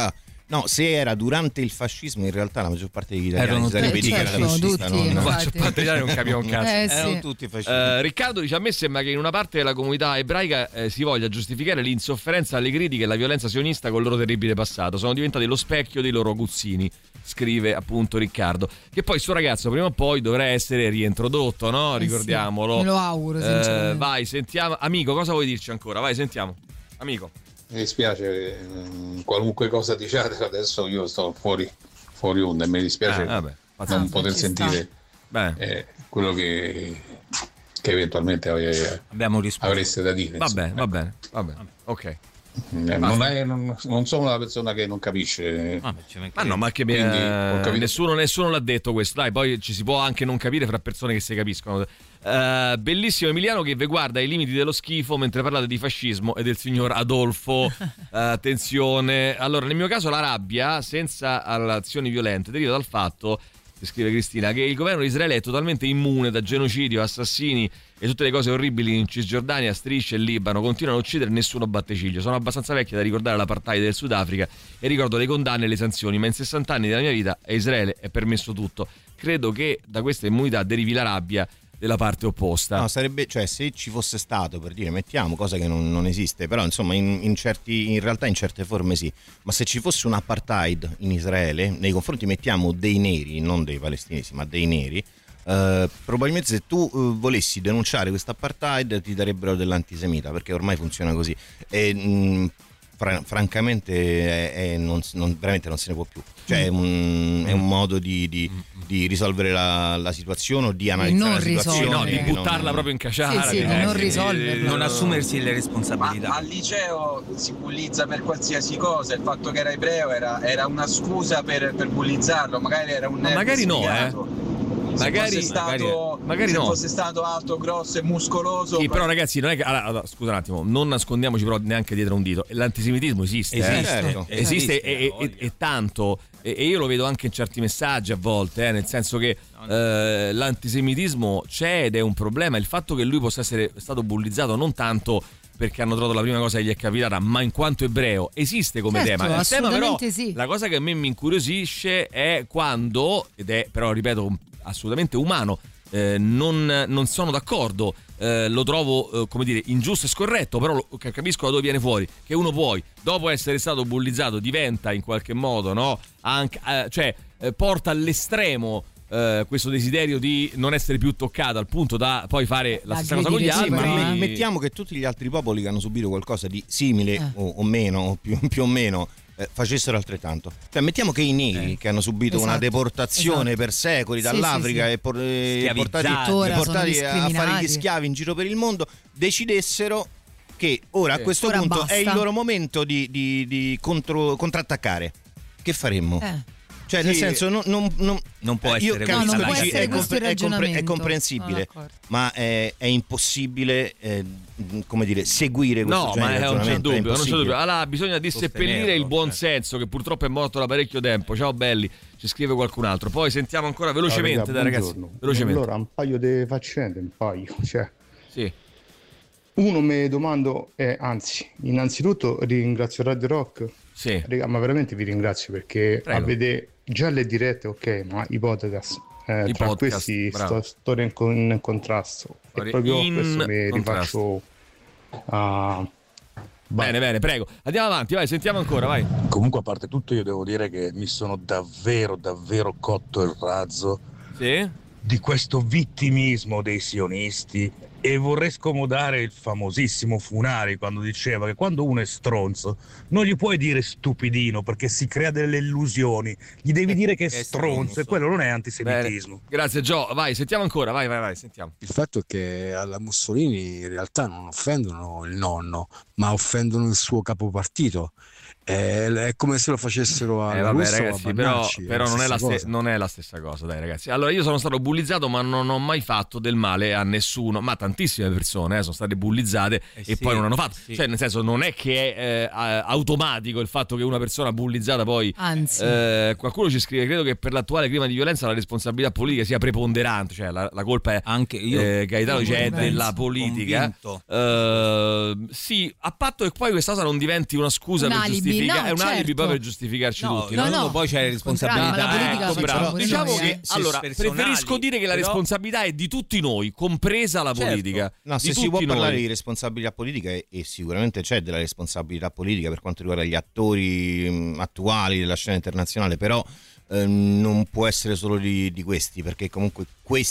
No, se era durante il fascismo, in realtà la maggior parte degli italiani sarebbe di certo, fascista. tutti, la maggior parte degli italiani non capiva un cazzo. Erano tutti fascisti. Riccardo dice: a me sembra che in una parte della comunità ebraica si voglia giustificare l'insofferenza alle critiche e la violenza sionista col loro terribile passato. Sono diventati lo specchio dei loro aguzzini, scrive appunto Riccardo. Che poi sto ragazzo prima o poi dovrà essere riintrodotto, no? Ricordiamolo. Sì, me lo auguro, sinceramente. Vai, sentiamo. Amico, cosa vuoi dirci ancora? Vai, sentiamo. Amico. Mi dispiace, qualunque cosa diciate adesso io sto fuori onda e mi dispiace non poter sentire quello che eventualmente avreste da dire. Va bene. Ok. Non sono una persona che non capisce. Ma che nessuno l'ha detto questo. Dai, poi ci si può anche non capire fra persone che si capiscono. Bellissimo Emiliano che vi guarda ai limiti dello schifo mentre parlate di fascismo e del signor Adolfo. Attenzione. Allora, nel mio caso la rabbia senza azioni violente deriva dal fatto, scrive Cristina, che il governo di Israele è totalmente immune da genocidio, assassini e tutte le cose orribili in Cisgiordania, Striscia e Libano. Continuano a uccidere e nessuno batte ciglio. Sono abbastanza vecchia da ricordare l'apartheid del Sudafrica e ricordo le condanne e le sanzioni, ma in 60 anni della mia vita a Israele è permesso tutto. Credo che da questa immunità derivi la rabbia della parte opposta. No, sarebbe, cioè, se ci fosse stato, per dire, mettiamo, cosa che non esiste, però insomma in realtà in certe forme sì, ma se ci fosse un apartheid in Israele nei confronti, mettiamo, dei neri, non dei palestinesi ma dei neri, probabilmente se tu volessi denunciare questo apartheid ti darebbero dell'antisemita, perché ormai funziona così e francamente veramente non se ne può più. Cioè è un modo di risolvere la situazione o di analizzare la situazione, di buttarla proprio in caciara, di non risolverla, non assumersi le responsabilità. Ma al liceo si bullizza per qualsiasi cosa, il fatto che era ebreo era una scusa per bullizzarlo, magari era un magari no, magari fosse stato alto, grosso e muscoloso. Sì, però ragazzi, non è che allora, scusa un attimo, non nascondiamoci però neanche dietro un dito. L'antisemitismo esiste. Esiste e tanto. E io lo vedo anche in certi messaggi a volte, nel senso che l'antisemitismo c'è ed è un problema. Il fatto che lui possa essere stato bullizzato non tanto perché hanno trovato la prima cosa che gli è capitata, ma in quanto ebreo esiste come tema. Il tema però, sì. La cosa che a me mi incuriosisce è quando, ed è però ripeto assolutamente umano, non sono d'accordo, lo trovo come dire ingiusto e scorretto, però capisco da dove viene fuori, che uno poi dopo essere stato bullizzato diventa in qualche modo, no, anche, porta all'estremo questo desiderio di non essere più toccato al punto da poi fare la stessa cosa con gli altri. Ma mettiamo che tutti gli altri popoli che hanno subito qualcosa di simile o meno, o più o meno, facessero altrettanto. Cioè mettiamo che i neri che hanno subito una deportazione per secoli dall'Africa e portati a fare gli schiavi in giro per il mondo, decidessero che ora a questo punto basta. È il loro momento di contrattaccare. Che faremmo? Cioè nel senso non può essere, io capisco, è comprensibile, ma è impossibile come dire seguire questo genere di ragionamento. Non c'è dubbio. Allora bisogna disseppellire il buon senso che purtroppo è morto da parecchio tempo. Ciao belli, ci scrive qualcun altro. Poi sentiamo ancora velocemente, ragazzi. Velocemente. Allora un paio di faccende, cioè. Sì. Uno mi domando, anzi, innanzitutto ringrazio Radio Rock. Sì. Raga, ma veramente vi ringrazio perché a vedere già le dirette, ok, ma i podcast, tra questi sto in contrasto. E proprio questo mi rifaccio. Bene, prego. Andiamo avanti, vai, sentiamo ancora, vai. Comunque, a parte tutto, io devo dire che mi sono davvero cotto il razzo di questo vittimismo dei sionisti. E vorrei scomodare il famosissimo Funari quando diceva che quando uno è stronzo non gli puoi dire stupidino perché si crea delle illusioni, gli devi dire che è stronzo e quello non è antisemitismo. Bene. Grazie Gio, vai, sentiamo ancora, vai, sentiamo. Il fatto è che alla Mussolini in realtà non offendono il nonno, ma offendono il suo capopartito. È come se lo facessero a Russo, ragazzi, però non è la stessa cosa, dai ragazzi. Allora io sono stato bullizzato ma non ho mai fatto del male a nessuno, ma tantissime persone sono state bullizzate e poi non hanno fatto, cioè nel senso non è che è automatico il fatto che una persona bullizzata poi, anzi qualcuno ci scrive: credo che per l'attuale clima di violenza la responsabilità politica sia preponderante, cioè la colpa è anche io, Gaetano dice è della politica. sì, a patto che poi questa cosa non diventi una scusa per giustificare, è un alibi poi per giustificarci tutti. No, poi c'è la responsabilità. Diciamo che allora preferisco dire che la responsabilità è di tutti noi, compresa la politica. No, se si può parlare di responsabilità politica, e sicuramente c'è della responsabilità politica per quanto riguarda gli attori attuali della scena internazionale, però non può essere solo di questi, perché comunque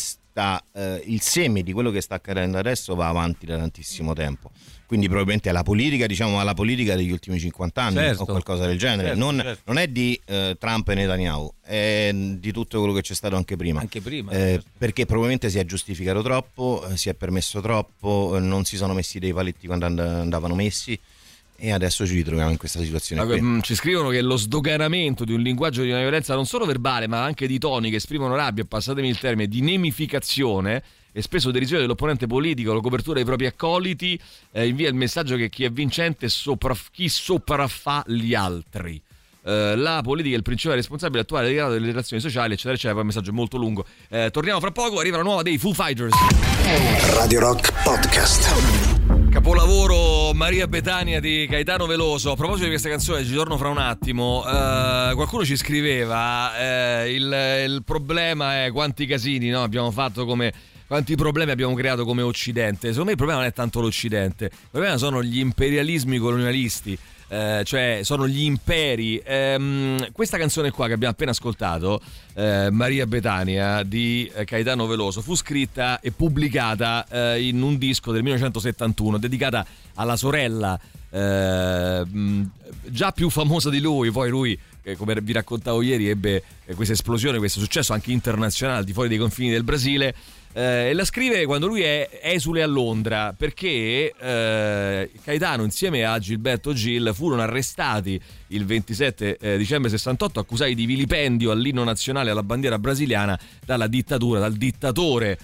il seme di quello che sta accadendo adesso va avanti da tantissimo tempo, quindi probabilmente è la politica, diciamo, la politica degli ultimi 50 anni o qualcosa del genere, non è di Trump e Netanyahu, è di tutto quello che c'è stato anche prima, perché probabilmente si è giustificato troppo, si è permesso troppo, non si sono messi dei paletti quando andavano messi, e adesso ci ritroviamo in questa situazione. Ci scrivono che lo sdoganamento di un linguaggio di una violenza non solo verbale ma anche di toni che esprimono rabbia, passatemi il termine, di nemificazione e spesso derisione dell'opponente politico, la copertura dei propri accoliti, invia il messaggio che chi è vincente chi sopraffa gli altri. La politica è il principale responsabile attuale del grado delle relazioni sociali, eccetera eccetera. Poi il messaggio è molto lungo. Torniamo fra poco, arriva la nuova dei Foo Fighters. Radio Rock Podcast. Capolavoro Maria Betania di Caetano Veloso. A proposito di questa canzone, ci torno fra un attimo. Qualcuno ci scriveva il problema è quanti casini, no? Abbiamo fatto quanti problemi abbiamo creato come Occidente. Secondo me il problema non è tanto l'Occidente, il problema sono gli imperialismi colonialisti. Cioè sono gli imperi. Questa canzone qua che abbiamo appena ascoltato, Maria Betania di Caetano Veloso, fu scritta e pubblicata in un disco del 1971 dedicata alla sorella già più famosa di lui. Poi lui, come vi raccontavo ieri, ebbe questa esplosione, questo successo anche internazionale al di fuori dei confini del Brasile. E la scrive quando lui è esule a Londra, perché Caetano insieme a Gilberto Gil furono arrestati il 27 dicembre 68 accusati di vilipendio all'inno nazionale e alla bandiera brasiliana dal dittatore,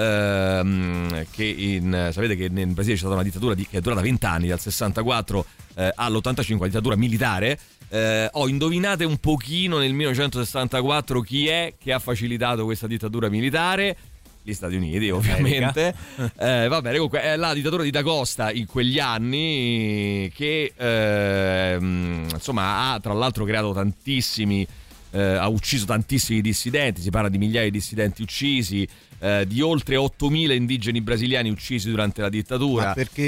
che sapete che in Brasile c'è stata una dittatura che è durata 20 anni, dal 64 all'85, la dittatura militare. Indovinate un pochino nel 1964 chi è che ha facilitato questa dittatura militare? Gli Stati Uniti, ovviamente. Comunque è la dittatura di D'Acosta in quegli anni che insomma ha tra l'altro creato ha ucciso tantissimi dissidenti. Si parla di migliaia di dissidenti uccisi, di oltre 8.000 indigeni brasiliani uccisi durante la dittatura. Ma perché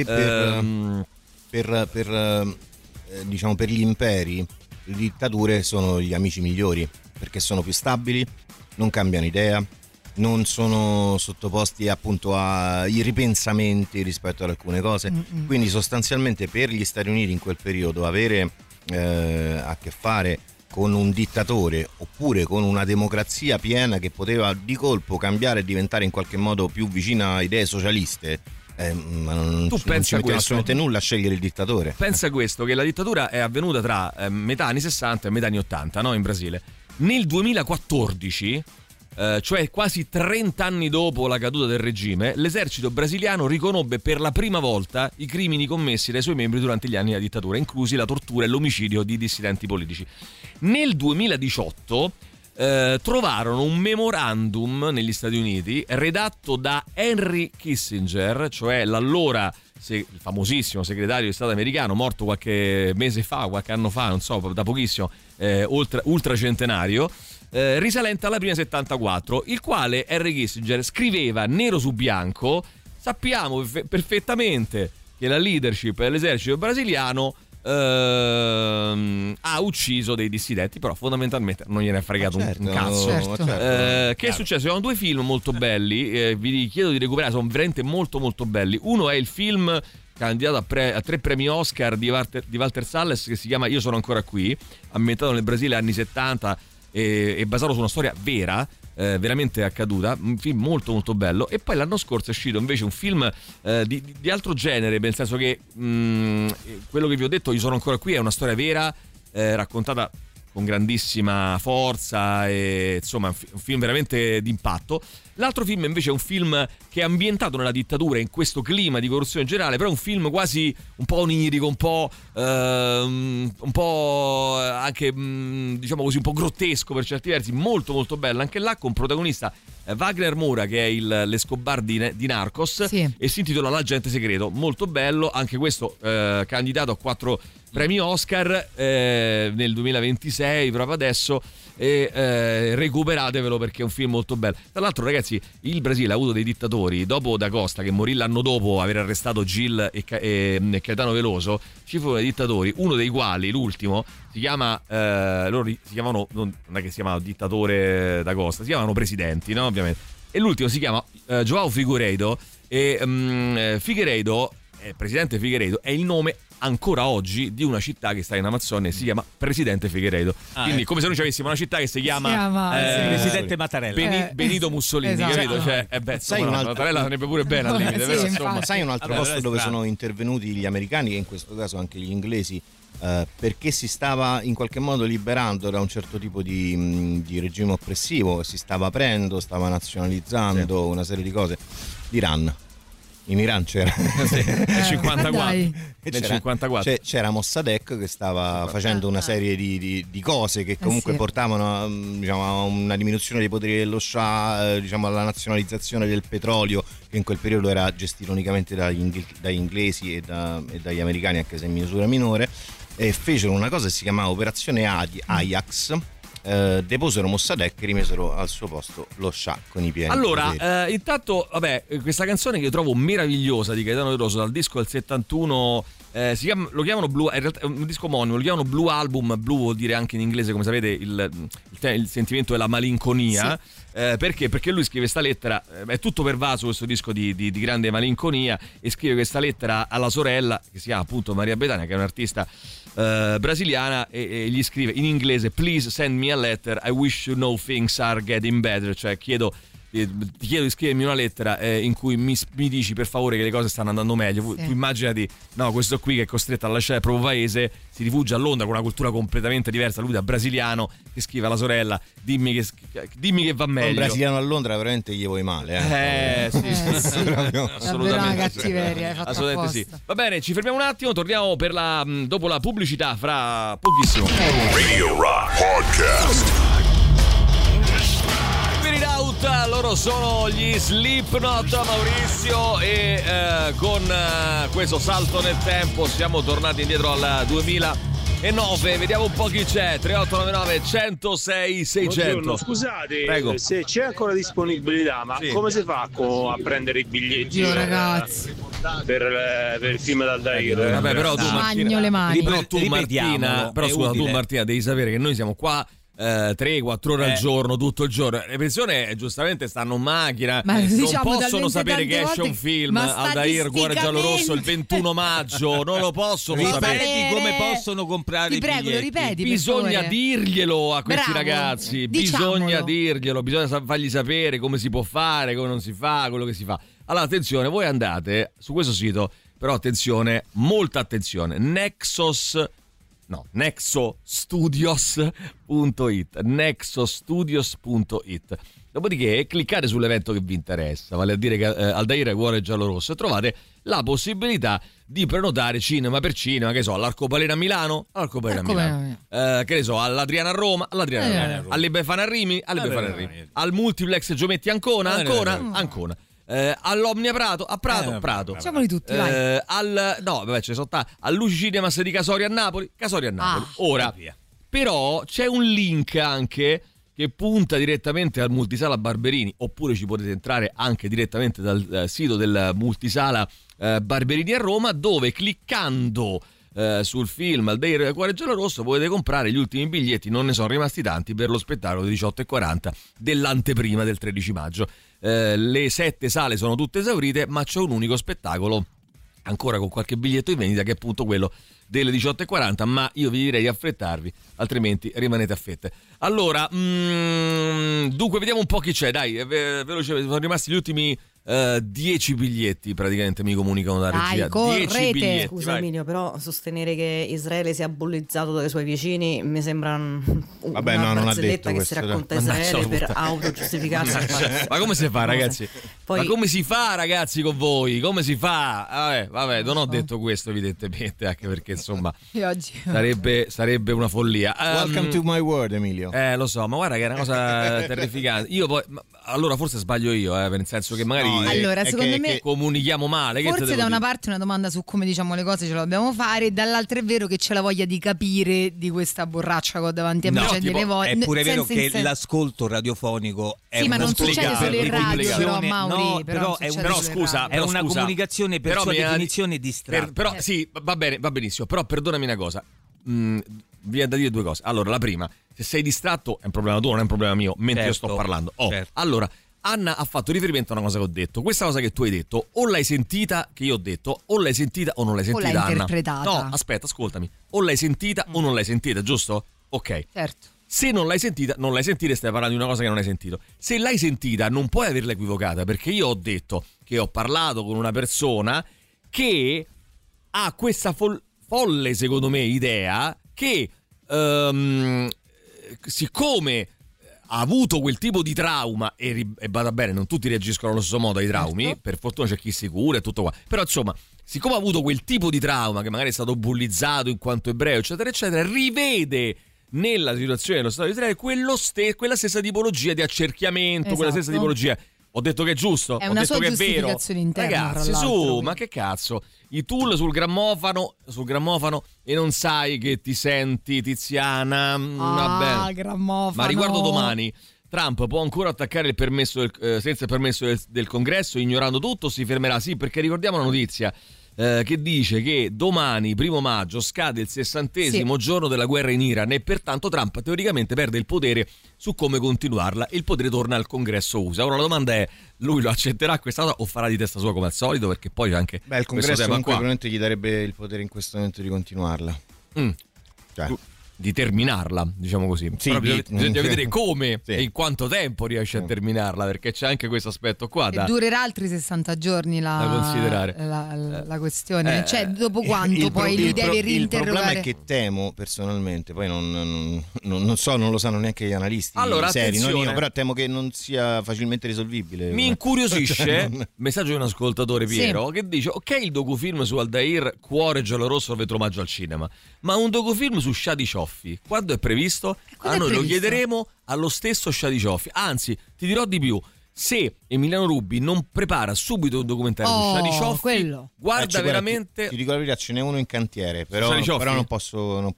diciamo per gli imperi le dittature sono gli amici migliori, perché sono più stabili, non cambiano idea, non sono sottoposti appunto ai ripensamenti rispetto ad alcune cose. Quindi sostanzialmente per gli Stati Uniti in quel periodo avere a che fare con un dittatore oppure con una democrazia piena che poteva di colpo cambiare e diventare in qualche modo più vicina a idee socialiste, ma non ci mette assolutamente nulla a scegliere il dittatore. Pensa questo, che la dittatura è avvenuta tra metà anni 60 e metà anni 80, no? In Brasile. Nel 2014, cioè quasi 30 anni dopo la caduta del regime, l'esercito brasiliano riconobbe per la prima volta i crimini commessi dai suoi membri durante gli anni della dittatura, inclusi la tortura e l'omicidio di dissidenti politici. Nel 2018 trovarono un memorandum negli Stati Uniti redatto da Henry Kissinger, cioè l'allora il famosissimo segretario di Stato americano, morto qualche mese fa, qualche anno fa, non so, da pochissimo, ultracentenario, risalente alla prima 74, il quale Henry Kissinger scriveva nero su bianco: sappiamo perfettamente che la leadership dell'esercito brasiliano ha ucciso dei dissidenti, però fondamentalmente non gliene è fregato un cazzo. Che è successo? Ci sono due film molto belli, vi chiedo di recuperare, sono veramente molto molto belli. Uno è il film candidato a 3 premi Oscar di Walter Salles, che si chiama Io sono ancora qui, ambientato nel Brasile anni 70 e basato su una storia vera, veramente accaduta, un film molto molto bello. E poi l'anno scorso è uscito invece un film di altro genere, nel senso che quello che vi ho detto, Io sono ancora qui, è una storia vera, raccontata con grandissima forza, e insomma un film veramente d'impatto. L'altro film invece è un film che è ambientato nella dittatura, in questo clima di corruzione generale, però è un film quasi un po' onirico, un po' anche diciamo così un po' grottesco per certi versi, molto molto bello, anche là con protagonista Wagner Moura, che è l'Escobar di Narcos, sì. E si intitola L'agente segreto, molto bello, anche questo candidato a 4 premi Oscar nel 2026 proprio adesso, e recuperatevelo perché è un film molto bello. Tra l'altro, ragazzi, il Brasile ha avuto dei dittatori. Dopo Da Costa, che morì l'anno dopo aver arrestato Gil e Caetano Veloso, ci furono dei dittatori, uno dei quali, l'ultimo, si chiama loro si chiamano, non è che si chiamano dittatore Da Costa, si chiamano presidenti, no, ovviamente, e l'ultimo si chiama João Figueiredo, e Figueiredo, presidente Figueiredo, è il nome ancora oggi di una città che sta in Amazzonia e si chiama Presidente Figueiredo. Quindi come se noi avessimo una città che si chiama Presidente Mattarella, Benito Mussolini, esatto. Capito? Cioè, sai Mattarella sarebbe pure bene al limite, però, insomma. Sai un altro posto dove sono intervenuti gli americani, e in questo caso anche gli inglesi, perché si stava in qualche modo liberando da un certo tipo di regime oppressivo, si stava aprendo, stava nazionalizzando una serie di cose. L'Iran. In Iran c'era nel 54 c'era Mossadegh che stava facendo una serie di cose che comunque portavano diciamo, a una diminuzione dei poteri dello Shah, diciamo, alla nazionalizzazione del petrolio, che in quel periodo era gestito unicamente dagli inglesi e dagli americani, anche se in misura minore, e fecero una cosa che si chiamava Operazione Ajax. Deposero Mossadegh e rimisero al suo posto lo Shah con i piedi. Allora, intanto, vabbè, questa canzone che io trovo meravigliosa di Caetano Veloso, dal disco del 71, lo chiamano Blue, in realtà è un disco omonimo, lo chiamano Blue Album. Blue vuol dire anche in inglese, come sapete, il sentimento della malinconia. Sì. Perché? Perché lui scrive questa lettera, è tutto pervaso questo disco di grande malinconia, e scrive questa lettera alla sorella, che si chiama appunto Maria Bethania, che è un'artista brasiliana, e gli scrive in inglese: "Please send me a letter, I wish you know things are getting better", cioè ti chiedo di scrivermi una lettera in cui mi dici per favore che le cose stanno andando meglio. Tu immaginati, no, questo qui che è costretto a lasciare il proprio paese, si rifugia a Londra con una cultura completamente diversa, lui da brasiliano, che scrive alla sorella: dimmi che va meglio. Un brasiliano a Londra veramente gli vuoi male, sì. Assolutamente cattiveria, assolutamente sì. Va bene, ci fermiamo un attimo, torniamo dopo la pubblicità fra pochissimo. Radio Rock Podcast. Loro sono gli Slipknot, Maurizio, e con questo salto nel tempo siamo tornati indietro al 2009. Vediamo un po' chi c'è. 3899 106 600. Buongiorno, scusate, prego, se c'è ancora disponibilità, ma come si fa a prendere i biglietti ragazzi per il film d'Aldair? Vabbè, però tu Martina, le mani. Tu Martina devi sapere che noi siamo qua 3-4 ore al giorno, tutto il giorno. Le persone giustamente stanno in macchina, non possono sapere che esce un film Aldair Cuore Giallorosso il 21 maggio, non lo possono sapere. Come possono comprare i biglietti? Lo ripeti, bisogna dirglielo a questi ragazzi, bisogna dirglielo, bisogna fargli sapere come si può fare, come non si fa, quello che si fa. Allora attenzione, voi andate su questo sito, però attenzione, molta attenzione, nexostudios.it. Dopodiché cliccate sull'evento che vi interessa, vale a dire che Aldair Cuore Giallorosso, e trovate la possibilità di prenotare cinema per cinema, che so, all'Arcobaleno a Milano, all'Arcobaleno a Milano, che ne so, all'Adriana a Roma, all'Adriana a Roma, all'Ebefana a Rimi, al Multiplex Giometti Ancona, all'Omnia Prato, a Prato. Facciamoli tutti, vai. Al Luci Cinemas di Casoria a Napoli. Ora, però c'è un link anche che punta direttamente al Multisala Barberini, oppure ci potete entrare anche direttamente dal sito del Multisala Barberini a Roma, dove cliccando sul film Aldair Cuore Giallorosso potete comprare gli ultimi biglietti, non ne sono rimasti tanti, per lo spettacolo 18:40 dell'anteprima del 13 maggio. Le 7 sale sono tutte esaurite, ma c'è un unico spettacolo ancora con qualche biglietto in vendita, che è appunto quello delle 18:40, ma io vi direi di affrettarvi, altrimenti rimanete a fette. Allora, dunque vediamo un po' chi c'è, dai, veloce, sono rimasti gli ultimi 10 biglietti praticamente mi comunicano da regia. 10 biglietti. Scusa Emilio, però sostenere che Israele sia bullizzato dai suoi vicini mi sembra una barzelletta che si racconta Israele per autogiustificarsi. Ma come si fa, ragazzi? Poi... Ma come si fa, ragazzi, con voi? Come si fa? Vabbè, non ho detto questo evidentemente, anche perché insomma sarebbe una follia. Welcome to my world, Emilio. Lo so, ma guarda che è una cosa terrificante. Io poi allora forse sbaglio io, nel senso che magari allora, secondo me comunichiamo male. Forse da una parte una domanda su come diciamo le cose ce la dobbiamo fare, dall'altra è vero che c'è la voglia di capire di questa borraccia che ho davanti a me. È pure vero che l'ascolto radiofonico è ma non succede solo in radio, però Mauri, però scusa, è una comunicazione per sua definizione distratta. Però sì, va benissimo, però perdonami una cosa. Vi è da dire due cose. Allora, la prima, se sei distratto è un problema tuo, non è un problema mio, mentre io sto parlando. Allora, Anna ha fatto riferimento a una cosa che ho detto. Questa cosa che tu hai detto, o l'hai sentita che io ho detto, o l'hai sentita o non l'hai sentita, o l'hai Anna. interpretata. No, aspetta, ascoltami. O l'hai sentita o non l'hai sentita, giusto? Ok. Certo. Se non l'hai sentita, stai parlando di una cosa che non hai sentito. Se l'hai sentita, non puoi averla equivocata, perché io ho detto che ho parlato con una persona che ha questa folle, secondo me, idea che siccome ha avuto quel tipo di trauma e vada bene, non tutti reagiscono allo stesso modo ai traumi, certo. Per fortuna c'è chi si cura e tutto qua, però insomma, siccome ha avuto quel tipo di trauma che magari è stato bullizzato in quanto ebreo eccetera eccetera, rivede nella situazione dello Stato di Israele quella stessa tipologia di accerchiamento, esatto. Quella stessa tipologia. Ho detto che è giusto, è ho una detto sua che è vero. Interna, ragazzi, ma che cazzo? I tool sul grammofono e non sai che ti senti, Tiziana. Vabbè. Grammofono. Ma riguardo domani, Trump può ancora attaccare il permesso senza il permesso del Congresso, ignorando tutto, si fermerà? Sì, perché ricordiamo la notizia che dice che domani, 1 maggio, scade il 60° giorno della guerra in Iran e pertanto Trump teoricamente perde il potere su come continuarla e il potere torna al Congresso USA. Ora la domanda è, lui lo accetterà questa cosa o farà di testa sua come al solito, perché poi c'è anche il Congresso comunque probabilmente gli darebbe il potere in questo momento di continuarla. Cioè di terminarla, diciamo così. Sì, bisogna vedere come e in quanto tempo riesce a terminarla, perché c'è anche questo aspetto qua. Durerà altri 60 giorni da considerare la questione. Cioè, dopo quanto poi li devi reinterrogare? Il problema è che temo personalmente, poi non so, non lo sanno neanche gli analisti seri, non io, però temo che non sia facilmente risolvibile. Mi incuriosisce messaggio di un ascoltatore, Piero, che dice: ok, il docufilm su Aldair, Cuore giallorosso, vetromaggio al cinema, ma un docufilm su Shadi Cioffi quando è previsto? Noi lo chiederemo allo stesso Shadi Cioffi. Anzi, ti dirò di più: se Emiliano Rubi non prepara subito un documentario su Shadi Cioffi, guarda veramente. Ti dico la verità, ce n'è uno in cantiere, però non posso.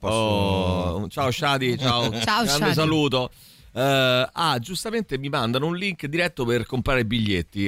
Ciao Shadi, ciao. Grande saluto. Giustamente mi mandano un link diretto per comprare biglietti.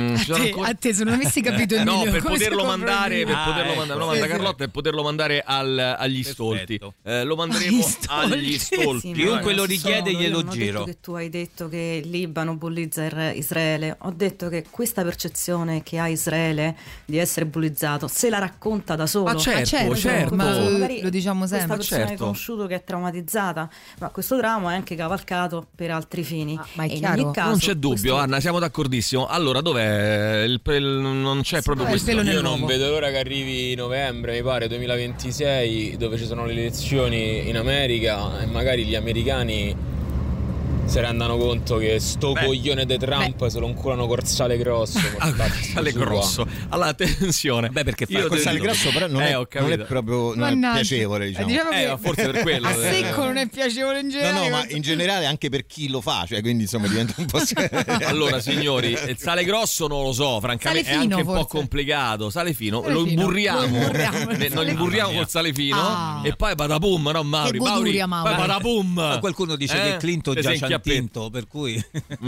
A te se non avessi capito il no, per poterlo mandare, lo manda Carlotta e poterlo mandare agli stolti. Lo manderemo agli stolti. Chiunque lo richiede glielo giro. Ho detto che tu hai detto che il Libano bullizza Israele. Ho detto che questa percezione che ha Israele di essere bullizzato se la racconta da solo. Certo. Ma lo diciamo sempre. Questa persona conosciuto che è traumatizzata, ma questo trauma è anche cavalcato per altri fini. Ma è chiaro, in ogni caso, non c'è dubbio, Anna, siamo d'accordissimo. Allora, dov'è non c'è proprio questo? Io non vedo l'ora che arrivi novembre, mi pare 2026, dove ci sono le elezioni in America e magari gli americani si rendano conto che coglione di Trump se lo inculano col sale grosso. Sale grosso. Allora, attenzione. Perché fare col sale grosso però non è proprio piacevole, diciamo. Forse per quello. A secco non è piacevole in generale. No, ma in generale anche per chi lo fa, cioè, quindi insomma diventa un po'. Allora, signori, il sale grosso non lo so, francamente sale fino, è anche un po' complicato. Sale fino, lo imburriamo. Non lo imburriamo col sale fino e poi badabum, no, Mauri, poi badabum. Qualcuno dice che Clinton già tinto, per cui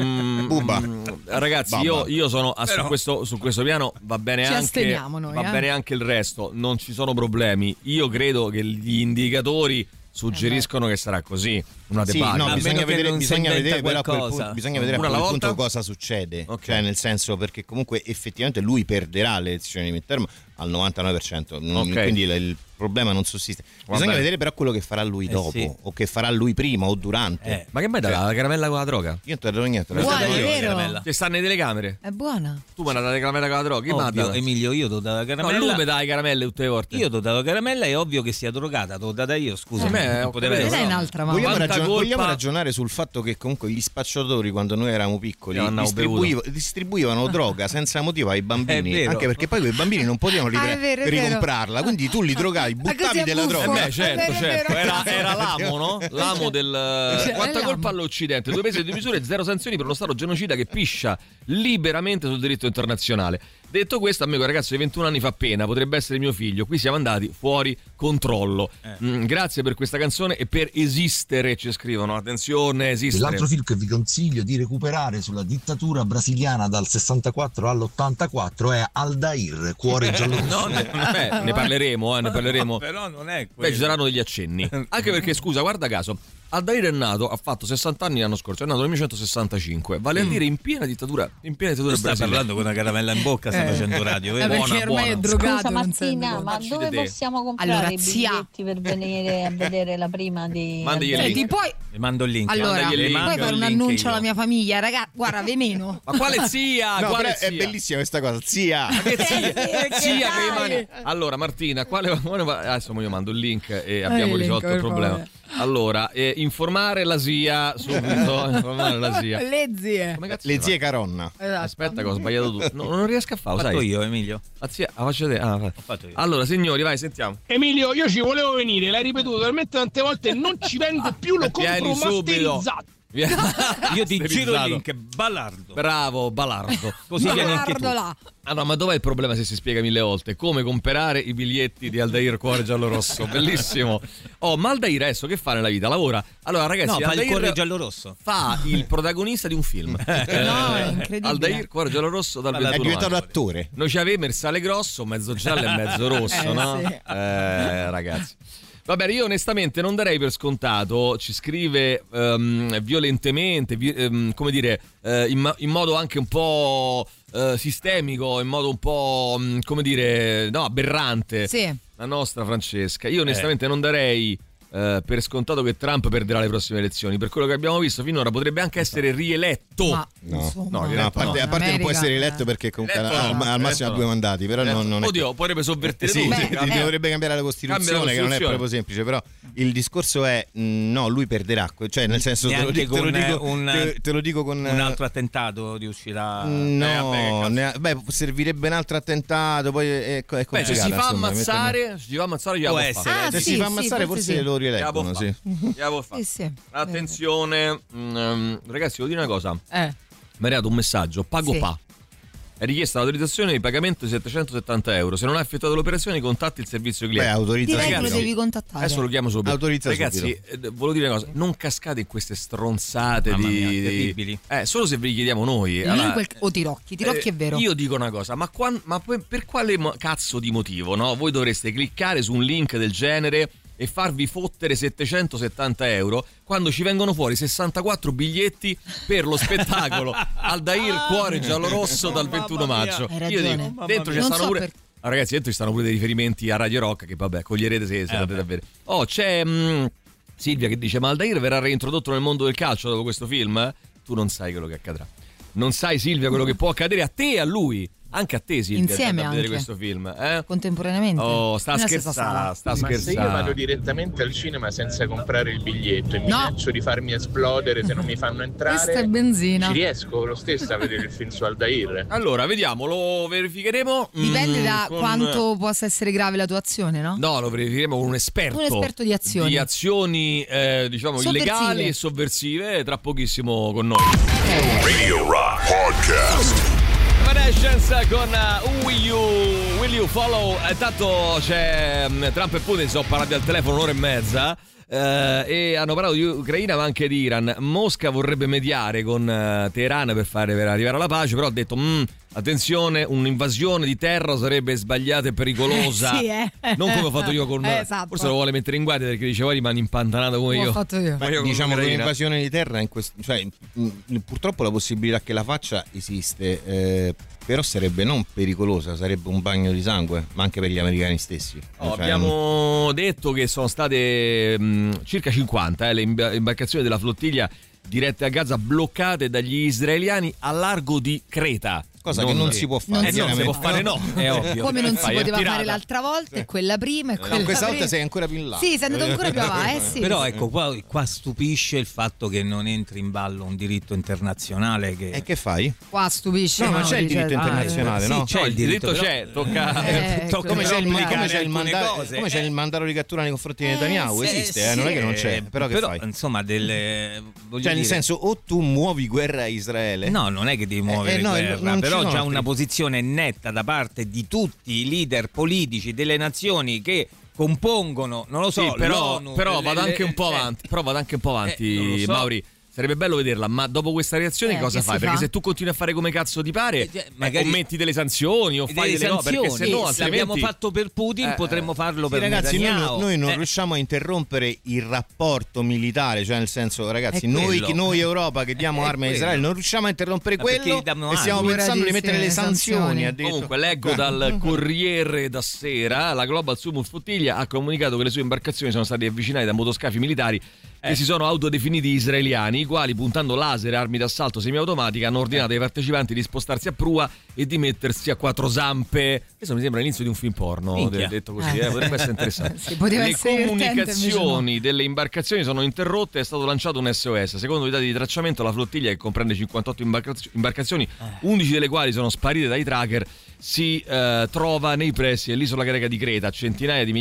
ragazzi, io sono su questo piano va bene bene anche il resto, non ci sono problemi. Io credo che gli indicatori suggeriscono che sarà così. Una debacle. No, bisogna vedere però bisogna vedere a quel punto cosa succede. Cioè, nel senso, perché comunque effettivamente lui perderà le elezioni di midterm al 99%, quindi il problema non sussiste. Bisogna vedere però quello che farà lui dopo, o che farà lui prima o durante. Ma che mai dà la caramella con la droga? Io non te lo niente. Buona, è vero? Che sta nelle telecamere. È buona. Tu mi hai dato la caramella con la droga? Emilio, io ti ho dato la caramella. No, lui mi dà le caramelle tutte le volte. Io ti ho dato la caramella, è ovvio che sia drogata, te l'ho data io, scusa. È un'altra vogliamo ragionare sul fatto che comunque gli spacciatori, quando noi eravamo piccoli, distribuivano droga senza motivo ai bambini, anche perché poi quei bambini non potevano ricomprarla, quindi tu li drogavi, buttavi della droga. Certo. Era l'amo, no? L'amo del quanta colpa all'Occidente, 2 pesi e 2 misure, 0 sanzioni per uno Stato genocida che piscia liberamente sul diritto internazionale. Detto questo, a me quel ragazzo di 21 anni fa pena, potrebbe essere mio figlio. Qui siamo andati fuori controllo. Grazie per questa canzone e per esistere, ci scrivono. Attenzione, esistere. L'altro film che vi consiglio di recuperare sulla dittatura brasiliana dal 64 all'84 è Aldair, Cuore giallorosso. Ne parleremo. No, però non è quello. Beh, ci saranno degli accenni. Anche perché, scusa, guarda caso, Aldair è nato, ha fatto 60 anni l'anno scorso, è nato nel 1965, vale a dire in piena dittatura brasiliana. Stai parlando con una caramella in bocca, stai facendo radio, vero? Perché ormai è drogato. Scusa Martina, ma dove possiamo comprare i biglietti per venire a vedere la prima di... Mandi il link. Poi... Le mando il link. Allora, puoi fare un annuncio alla mia famiglia, ragazzi, guarda, ve meno. Ma quale zia? No, quale è bellissima questa cosa, zia. Che zia che rimane. Allora Martina, adesso io mando il link e abbiamo risolto il problema. Allora, informare la zia subito. Informare la zia. Le zie. Le zie Caronna. Esatto. Aspetta che ho sbagliato tutto. No, non riesco a farlo. Ho fatto io, Emilio. La zia, faccio te. Ho fatto io. Allora, signori, vai, sentiamo. Emilio, io ci volevo venire, l'hai ripetuto talmente tante volte, non ci vengo più, lo compro masterizzato. Io ti giro il link, Balardo. Bravo, Balardo. Così vieni anche tu. Allora, ma dov'è il problema se si spiega 1000 volte? Come comprare i biglietti di Aldair Cuore Giallorosso? Bellissimo. Ma Aldair adesso che fa nella vita? Lavora? Allora ragazzi, fa il Cuore Giallorosso. Fa il protagonista di un film. No, è incredibile. Aldair Cuore Giallorosso dal 21 è diventato attore. Noi c'aveva il sale grosso, mezzo giallo e mezzo rosso, no? Sì. Ragazzi. Va bene, io onestamente non darei per scontato, ci scrive violentemente, come dire, in modo anche un po' sistemico, in modo un po', come dire, no, aberrante. Sì. La nostra Francesca. Io onestamente non darei per scontato che Trump perderà le prossime elezioni. Per quello che abbiamo visto finora potrebbe anche essere rieletto. A parte non può essere rieletto perché comunque al massimo ha 2 mandati, però non oddio, potrebbe sovvertire dovrebbe cambiare la Costituzione, che non è proprio semplice, però il discorso è no, lui perderà, cioè nel senso te lo dico con un altro attentato riuscirà. Servirebbe un altro attentato, poi è complicato. Se si fa ammazzare, può essere. Se si fa ammazzare forse lo rieleggono, sì. Attenzione, ragazzi, devo dire una cosa. Mi è arrivato un messaggio, pago pa. È richiesta l'autorizzazione di pagamento di €770. Se non hai effettuato l'operazione, contatti il servizio cliente. Direi che lo devi contattare. Adesso lo chiamo subito. Ragazzi, volevo dire una cosa: non cascate in queste stronzate terribili. Solo se ve li chiediamo noi. O Tirocchi è vero. Io dico una cosa, ma per quale cazzo di motivo, no? Voi dovreste cliccare su un link del genere e farvi fottere €770 quando ci vengono fuori 64 biglietti per lo spettacolo Aldair Cuore Giallorosso dal 21 maggio. Io dico, dentro ci stanno pure ragazzi, dentro ci stanno pure dei riferimenti a Radio Rock che vabbè, coglierete se potete avere. C'è Silvia che dice: ma Aldair verrà reintrodotto nel mondo del calcio dopo questo film? Tu non sai quello che accadrà. Non sai, Silvia, quello che può accadere a te e a lui. Anche a te, Silvia, insieme a anche vedere questo film, contemporaneamente. Sta scherzando. Ma se io vado direttamente al cinema senza comprare il biglietto e mi minaccio di farmi esplodere se non mi fanno entrare, questa è benzina. Ci riesco lo stesso a vedere il film su Aldair? Allora, vediamo, lo verificheremo. Dipende da quanto possa essere grave la tua azione, no? No, lo verificheremo con un esperto di azioni. Di azioni, diciamo, illegali e sovversive, tra pochissimo con noi. Radio Rock Podcast. Evanescence con Will You Follow. Tanto c'è Trump e Putin sono parlati al telefono un'ora e mezza e hanno parlato di Ucraina ma anche di Iran. Mosca vorrebbe mediare con Teheran per arrivare alla pace, però ha detto Attenzione, un'invasione di terra sarebbe sbagliata e pericolosa. Non come ho fatto io con esatto. Forse lo vuole mettere in guardia perché diceva rimane impantanato come io. Ho fatto io. Beh, diciamo che l'invasione di terra purtroppo la possibilità che la faccia esiste, però sarebbe non pericolosa, sarebbe un bagno di sangue, ma anche per gli americani stessi. Abbiamo detto che sono state circa 50 le imbarcazioni della flottiglia dirette a Gaza bloccate dagli israeliani a largo di Creta. Cosa che non si può fare. Non si può fare, no, è ovvio. Come non si poteva fare l'altra volta, e quella prima, e quella questa prima. volta sei ancora più in là. Sì, sei andato ancora più avanti. Sì. Però ecco, qua stupisce il fatto che non entri in ballo un diritto internazionale. E che fai? Qua stupisce. No, ma c'è il diritto internazionale, no? Sì, c'è il diritto, c'è. Tocca come c'è il mandato di cattura nei confronti di Netanyahu, esiste, non è che non c'è. Però che fai? Insomma, nel senso, o tu muovi guerra a Israele. No, non è che devi muovere guerra, però già una posizione netta da parte di tutti i leader politici delle nazioni che compongono, non lo so, sì, però vado anche un po' avanti, Mauri. Sarebbe bello vederla, ma dopo questa reazione cosa fai? Perché se tu continui a fare come cazzo ti pare, magari metti delle sanzioni o fai delle cose, perché se no altrimenti... l'abbiamo fatto per Putin, potremmo farlo per Netanyahu. Noi non riusciamo a interrompere il rapporto militare, cioè nel senso, ragazzi, noi Europa che diamo armi a Israele non riusciamo a interrompere quello e stiamo pensando di mettere le sanzioni. Comunque leggo dal Corriere da Sera, la Global Sumus Flottiglia ha comunicato che le sue imbarcazioni sono state avvicinate da motoscafi militari che si sono autodefiniti israeliani, i quali puntando laser e armi d'assalto semiautomatiche hanno ordinato ai partecipanti di spostarsi a prua e di mettersi a quattro zampe. Questo mi sembra l'inizio di un film porno, detto così, potrebbe essere interessante. Le comunicazioni delle imbarcazioni sono interrotte, è stato lanciato un SOS. Secondo i dati di tracciamento, la flottiglia, che comprende 58 imbarcazioni, 11 delle quali sono sparite dai tracker, si trova nei pressi dell'isola greca di Creta, a centinaia di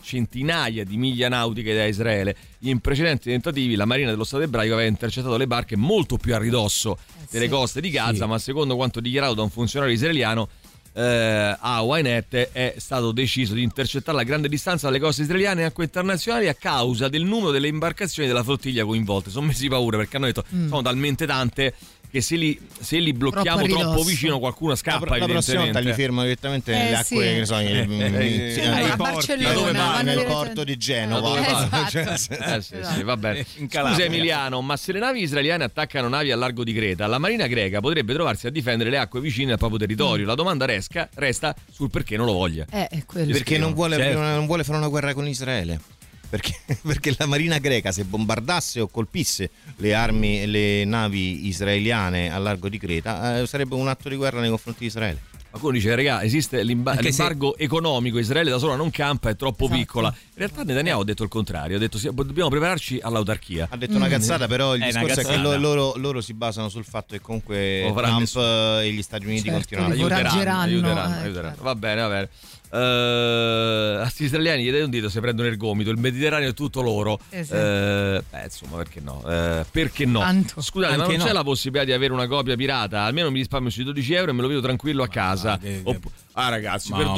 miglia nautiche da Israele. In precedenti tentativi la Marina dello Stato ebraico aveva intercettato le barche molto più a ridosso delle coste di Gaza, ma secondo quanto dichiarato da un funzionario israeliano a Ynet è stato deciso di intercettarla a grande distanza dalle coste israeliane e acque internazionali a causa del numero delle imbarcazioni della flottiglia coinvolte. Sono messi paura perché hanno detto sono talmente tante che se li blocchiamo troppo vicino qualcuno scappa. La prossima volta li fermano direttamente nelle acque, che ne so, a Barcellona, nel porto di Genova. Sì, va bene. Scusa Emiliano, ma se le navi israeliane attaccano navi al largo di Creta, la marina greca potrebbe trovarsi a difendere le acque vicine al proprio territorio. La domanda resta sul perché non lo voglia. Perché non vuole fare una guerra con Israele. Perché la marina greca, se bombardasse o colpisse le navi israeliane al largo di Creta, sarebbe un atto di guerra nei confronti di Israele. Qualcuno dice, raga, esiste l'embargo economico, Israele da sola non campa, è troppo piccola. In realtà Netanyahu ha detto il contrario, ha detto dobbiamo prepararci all'autarchia. Ha detto una cazzata, però il discorso è che loro si basano sul fatto che comunque Trump e gli Stati Uniti continuano aiuteranno. Va bene. A sti israeliani gli dai un dito se prendono il gomito, il Mediterraneo è tutto loro. Insomma, perché no? Perché no? Tanto. Scusate, ma non c'è la possibilità di avere una copia pirata? Almeno mi risparmio sui €12 e me lo vedo tranquillo a casa. Ragazzi, per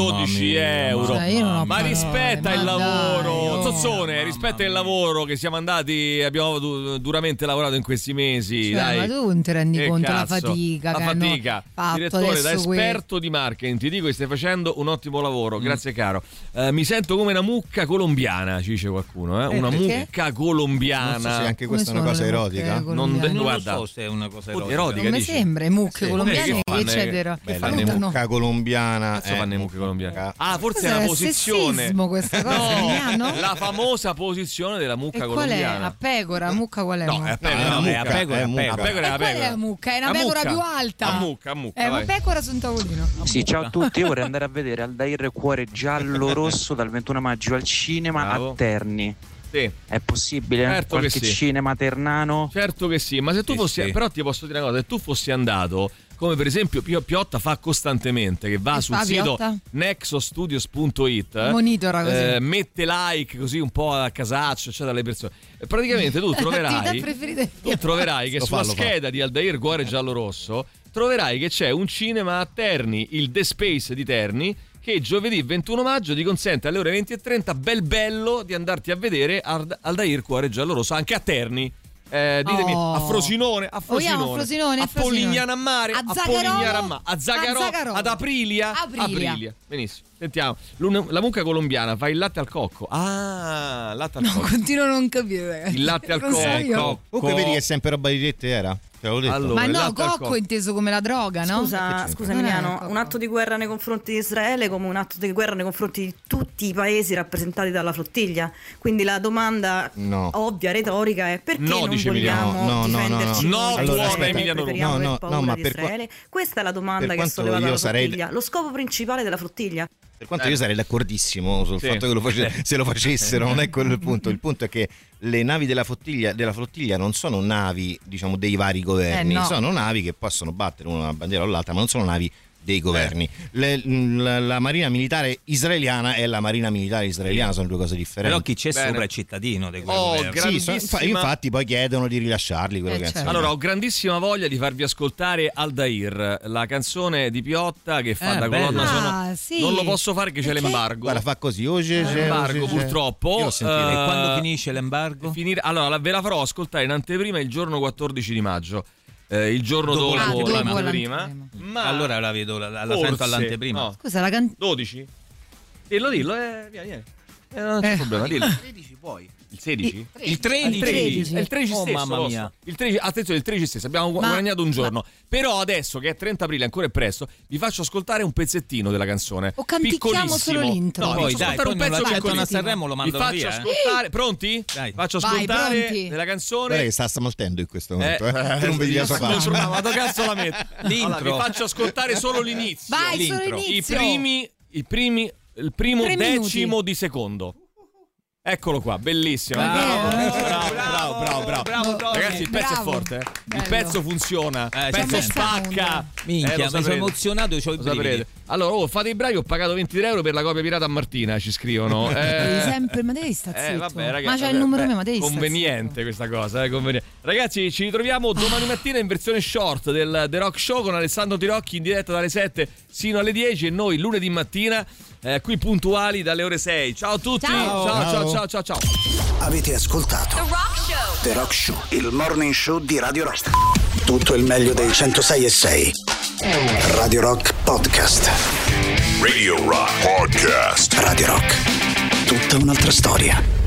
€12 ma rispetta il lavoro, Zozzone, rispetta il lavoro che siamo andati, abbiamo duramente lavorato in questi mesi. Dai. Ma tu non ti rendi conto la fatica che hanno fatto. Direttore, da esperto di marketing ti dico che stai facendo un ottimo lavoro, grazie caro. Mi sento come una mucca colombiana, ci dice qualcuno, una mucca colombiana. Non so se anche questa è una cosa erotica. Non so se è una cosa erotica. Non mi sembra, mucche colombiane che c'è la mucca colombiana. Fanno le mucche colombiane. Forse è la posizione. Questa cosa, la famosa posizione della mucca colombiana. Qual è? A pecora, mucca qual è? No, è a pecora. È una mucca, è una pecora più alta. A mucca. È una pecora su un tavolino. Sì, ciao a tutti. Io vorrei andare a vedere Aldair Cuore Giallo Rosso dal 21 maggio al cinema a Terni. Sì. È possibile? Certo. Qualche cinema ternano? Certo che sì, ma se tu fossi, però ti posso dire una cosa, se tu fossi andato, come per esempio Piotta fa costantemente, che va sul sito nexostudios.it, monitora così, mette like così un po' a casaccio, cioè dalle persone. E praticamente tu troverai che sulla scheda di Aldair Cuore Giallo Rosso troverai che c'è un cinema a Terni, il The Space di Terni, che giovedì 21 maggio ti consente alle ore 20:30 bello di andarti a vedere Aldair Cuore Giallo Rosso anche a Terni. Ditemi a Frosinone, a Polignano a Mare, a Polignano a Zagarò, ad Aprilia. Benissimo. Sentiamo, la mucca colombiana fa il latte al cocco. Latte al cocco. Continuo a non capire. Il latte al cocco. Comunque vedi che sempre roba di dette era? Allora, ma no, cocco inteso come la droga, no? Scusa Emiliano, un atto di guerra nei confronti di Israele come un atto di guerra nei confronti di tutti i paesi rappresentati dalla flottiglia. Quindi la domanda ovvia, retorica è perché non vogliamo difenderci? Ma per Israele? Questa è la domanda che ha sollevato la flottiglia. Lo scopo principale della flottiglia. Per quanto io sarei d'accordissimo sul fatto che se lo facessero, non è quello il punto. Il punto è che le navi della flottiglia non sono navi, diciamo, dei vari governi, sono navi che possono battere una bandiera o l'altra, ma non sono navi dei governi. La marina militare israeliana e la marina militare israeliana sono due cose differenti. Però chi c'è sopra è cittadino dei governi. Infatti poi chiedono di rilasciarli quello che Allora ho grandissima voglia di farvi ascoltare Aldair, la canzone di Piotta che fa da colonna sonora. Non lo posso fare che c'è l'embargo. Guarda, fa così, l'embargo purtroppo. E quando finisce l'embargo? Allora ve la farò ascoltare in anteprima il giorno 14 di maggio. Il giorno dopo l'anteprima. Ma allora la vedo, la sento all'anteprima. No. Scusa, 12? Dillo, vieni. Non c'è problema, dillo. Il 13 puoi. Il 16? Il 13. È il 13 stesso. Mamma mia. Il 13, attenzione, il 13 stesso. Abbiamo guadagnato un giorno. Però adesso che è 30 aprile, ancora è presto, vi faccio ascoltare un pezzettino della canzone. O cantichiamo solo l'intro. No, poi dai, un pezzo a Sanremo lo mandano via. Ascoltare. Pronti? Dai. Faccio ascoltare della canzone. Guarda che sta smaltendo in questo momento. Tu non vedi la sua faccia. Ma dove cazzo la metto? Allora, vi faccio ascoltare solo l'inizio. Vai, solo l'inizio. Il primo decimo di secondo. Eccolo qua, bellissimo. Bravo. Ragazzi, il pezzo è forte. Il pezzo funziona. Il pezzo spacca. Minchia, mi sono emozionato. Allora, fate i bravi, ho pagato 23 euro per la copia pirata a Martina, ci scrivono. Sempre, ma devi stare zitto. Vabbè, ragazzi, ma c'è il numero mio, ma devi stare conveniente questa cosa, conveniente. Ragazzi, ci ritroviamo domani mattina in versione short del The Rock Show con Alessandro Tirocchi in diretta dalle 7 sino alle 10 e noi lunedì mattina qui puntuali dalle ore 6. Ciao a tutti. Ciao. Avete ascoltato The Rock Show, il morning show di Radio Rock. Tutto il meglio dei 106.6. Radio Rock Podcast. Radio Rock Podcast. Radio Rock. Tutta un'altra storia.